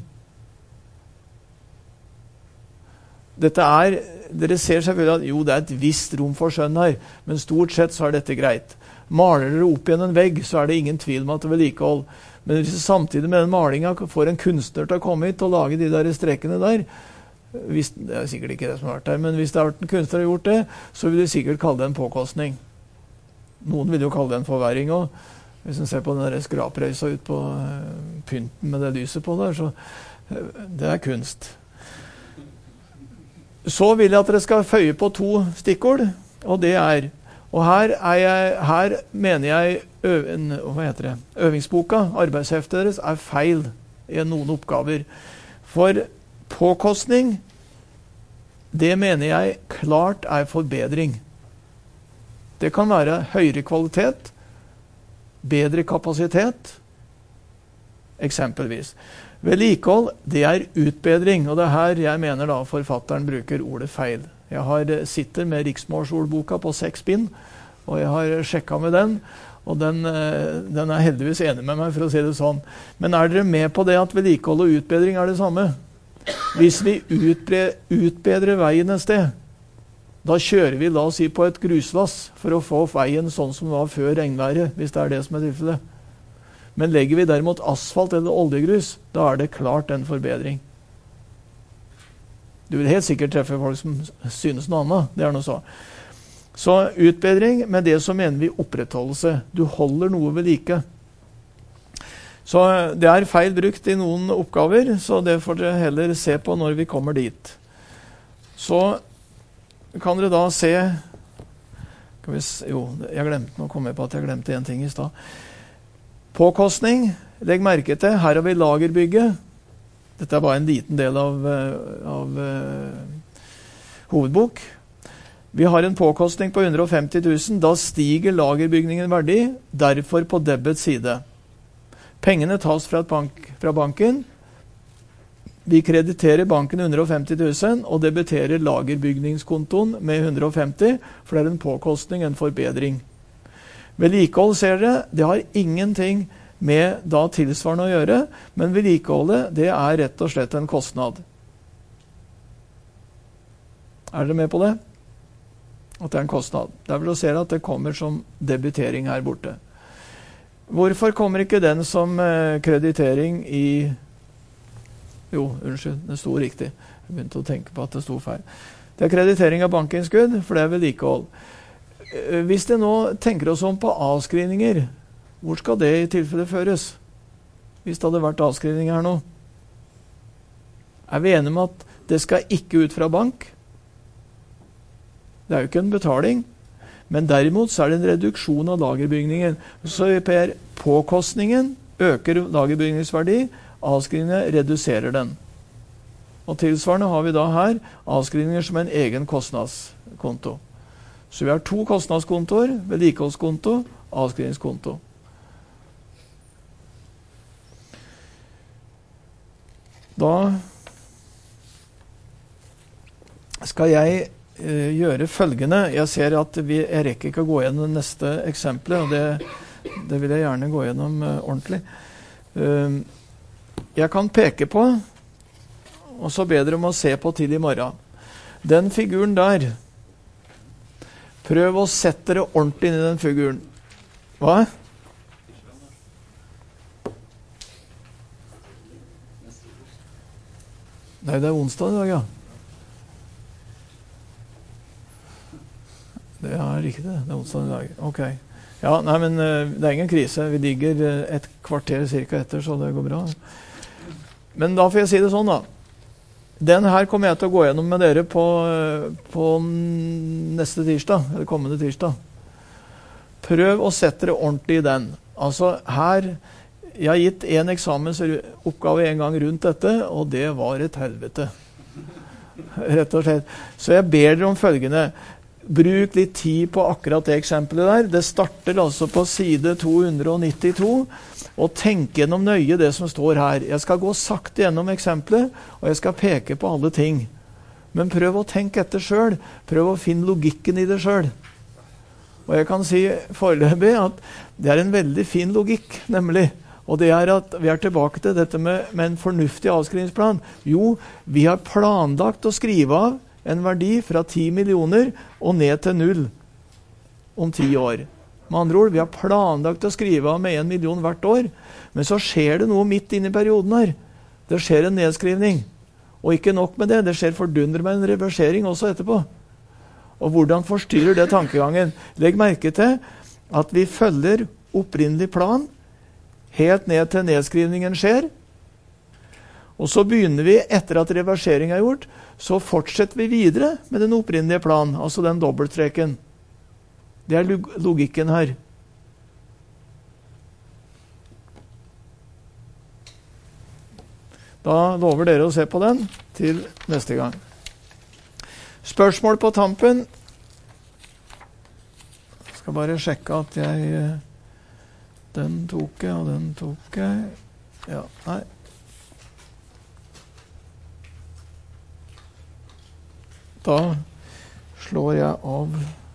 Dere ser selvfølgelig at jo, det er et visst rom for skjønn her, men stort sett så er dette greit. Maler dere opp igjen en vegg, så er det ingen tvil om at det er vedlikehold. Men hvis du samtidig med den malingen får en kunstner til å komme hit og lage de der strekene der, det er sikkert ikke det som har vært der, men hvis det har vært en kunstner og gjort det, så vil du sikkert kalle det en påkostning. Noen vil jo kalle det en forverring også. Hvis en ser på den der skraprøysa ut på pynten med det lyset på der, så det er kunst. Så vil jeg at dere skal føye på 2 stikkord, og det er, og her mener jeg øvingsboka, arbeidsheftet deres, er feil i noen oppgaver. For påkostning, det mener jeg klart er forbedring. Det kan være høyere kvalitet, bedre kapasitet, eksempelvis. Vedlikehold, det er utbedring, og det er her jeg mener da forfatteren bruker ordet feil. Jeg sitter med riksmålsordboka på 6 bind, og jeg har sjekket med den, og den er heldigvis enig med meg, for å si det sånn. Men er dere med på det at vedlikehold og utbedring er det samme? Hvis vi utbedrer veien et sted, da kjører vi, la oss si, på et gruslass for å få veien sånn som det var før regnværet, hvis det er det som er tilfellet. Men legger vi derimot asfalt eller oljegrus, da er det klart en forbedring. Du vil helt sikkert treffe folk som synes noe annet, det er noe så. Så utbedring, med det så mener vi opprettholdelse. Du holder noe ved like. Så det er feil brukt i noen oppgaver, så det får dere heller se på når vi kommer dit. Så kan dere da se, jeg glemte å komme på at jeg glemte en ting i sted. Påkostning, legg merke til, her har vi lagerbygget. Dette er bare en liten del av hovedbok. Vi har en påkostning på 150 000, da stiger lagerbygningen verdi, derfor på debet side. Pengene tas fra banken, vi krediterer banken 150 000, og debiterer lagerbygningskontoen med 150, for det er en påkostning, en forbedring. Vedlikehold, ser dere, det har ingenting med da tilsvarende å gjøre, men vedlikeholdet, det er rett og slett en kostnad. Er dere med på det? At det er en kostnad. Der vil du se at det kommer som debitering her borte. Hvorfor kommer ikke den som kreditering i... Jo, unnskyld, det sto riktig. Jeg begynte å tenke på at det sto feil. Det er kreditering av bankinnskudd, for det er vedlikehold. Hvis det nå tenker oss om på avskrivninger, hvor skal det i tilfelle føres? Hvis det hadde vært avskrivning her nå. Er vi enige med at det skal ikke ut fra bank? Det er jo ikke en betaling. Men derimot så er det en reduksjon av lagerbygningen. Så Per, påkostningen øker lagerbygningsverdi, avskrivningen reduserer den. Og tilsvarende har vi da her avskrivninger som en egen kostnadskonto. Så vi har to kostnadskontoer, vedlikeholdskonto, avskrivningskonto. Da skal jeg gjøre følgende. Jeg ser at jeg rekker ikke å gå gjennom det neste eksempelet, og det vil jeg gjerne gå gjennom ordentlig. Jeg kan peke på, og så be dere om å se på til i morgen. Den figuren der, prøv å sette dere ordentlig inn i den figuren. Hva? Nei, det er onsdag i dag, ja. Det er ikke det. Det er onsdag i dag. Ok. Ja, nei, men det er ingen krise. Vi ligger et kvarter cirka etter, så det går bra. Men da får jeg si det sånn, da. Den her kommer jeg til å gå gjennom med dere på neste tirsdag, eller kommende tirsdag. Prøv å sette dere ordentlig i den. Altså her, jeg har gitt en eksamensoppgave en gang rundt dette, og det var et helvete. Rett og slett. Så jeg ber dere om følgende. Bruk litt tid på akkurat det eksempelet der. Det starter altså på side 292, og tenk gjennom nøye det som står her. Jeg skal gå sakte gjennom eksempelet, og jeg skal peke på alle ting. Men prøv å tenke etter selv. Prøv å finne logikken i det selv. Og jeg kan si foreløpig at det er en veldig fin logikk, nemlig. Og det er at vi er tilbake til dette med en fornuftig avskrivningsplan. Jo, vi har planlagt å skrive av en verdi fra 10 millioner og ned til 0 om 10 år. Med andre ord, vi har planlagt å skrive av med 1 million hvert år, men så skjer det noe midt inne i perioden her. Det skjer en nedskrivning. Og ikke nok med det, det skjer fordunder med en reversering også etterpå. Og hvordan forstyrrer det tankegangen? Legg merke til at vi følger opprinnelig plan helt ned til nedskrivningen skjer. Og så begynner vi, etter at reversering er gjort, så fortsetter vi videre med den opprinnelige plan, altså den dobbeltstreken. Det er logikken her. Da lover dere å se på den til neste gang. Spørsmål på tampen. Jeg skal bare sjekke at den tok jeg, og den tok jeg. Ja, nei. Da slår jeg av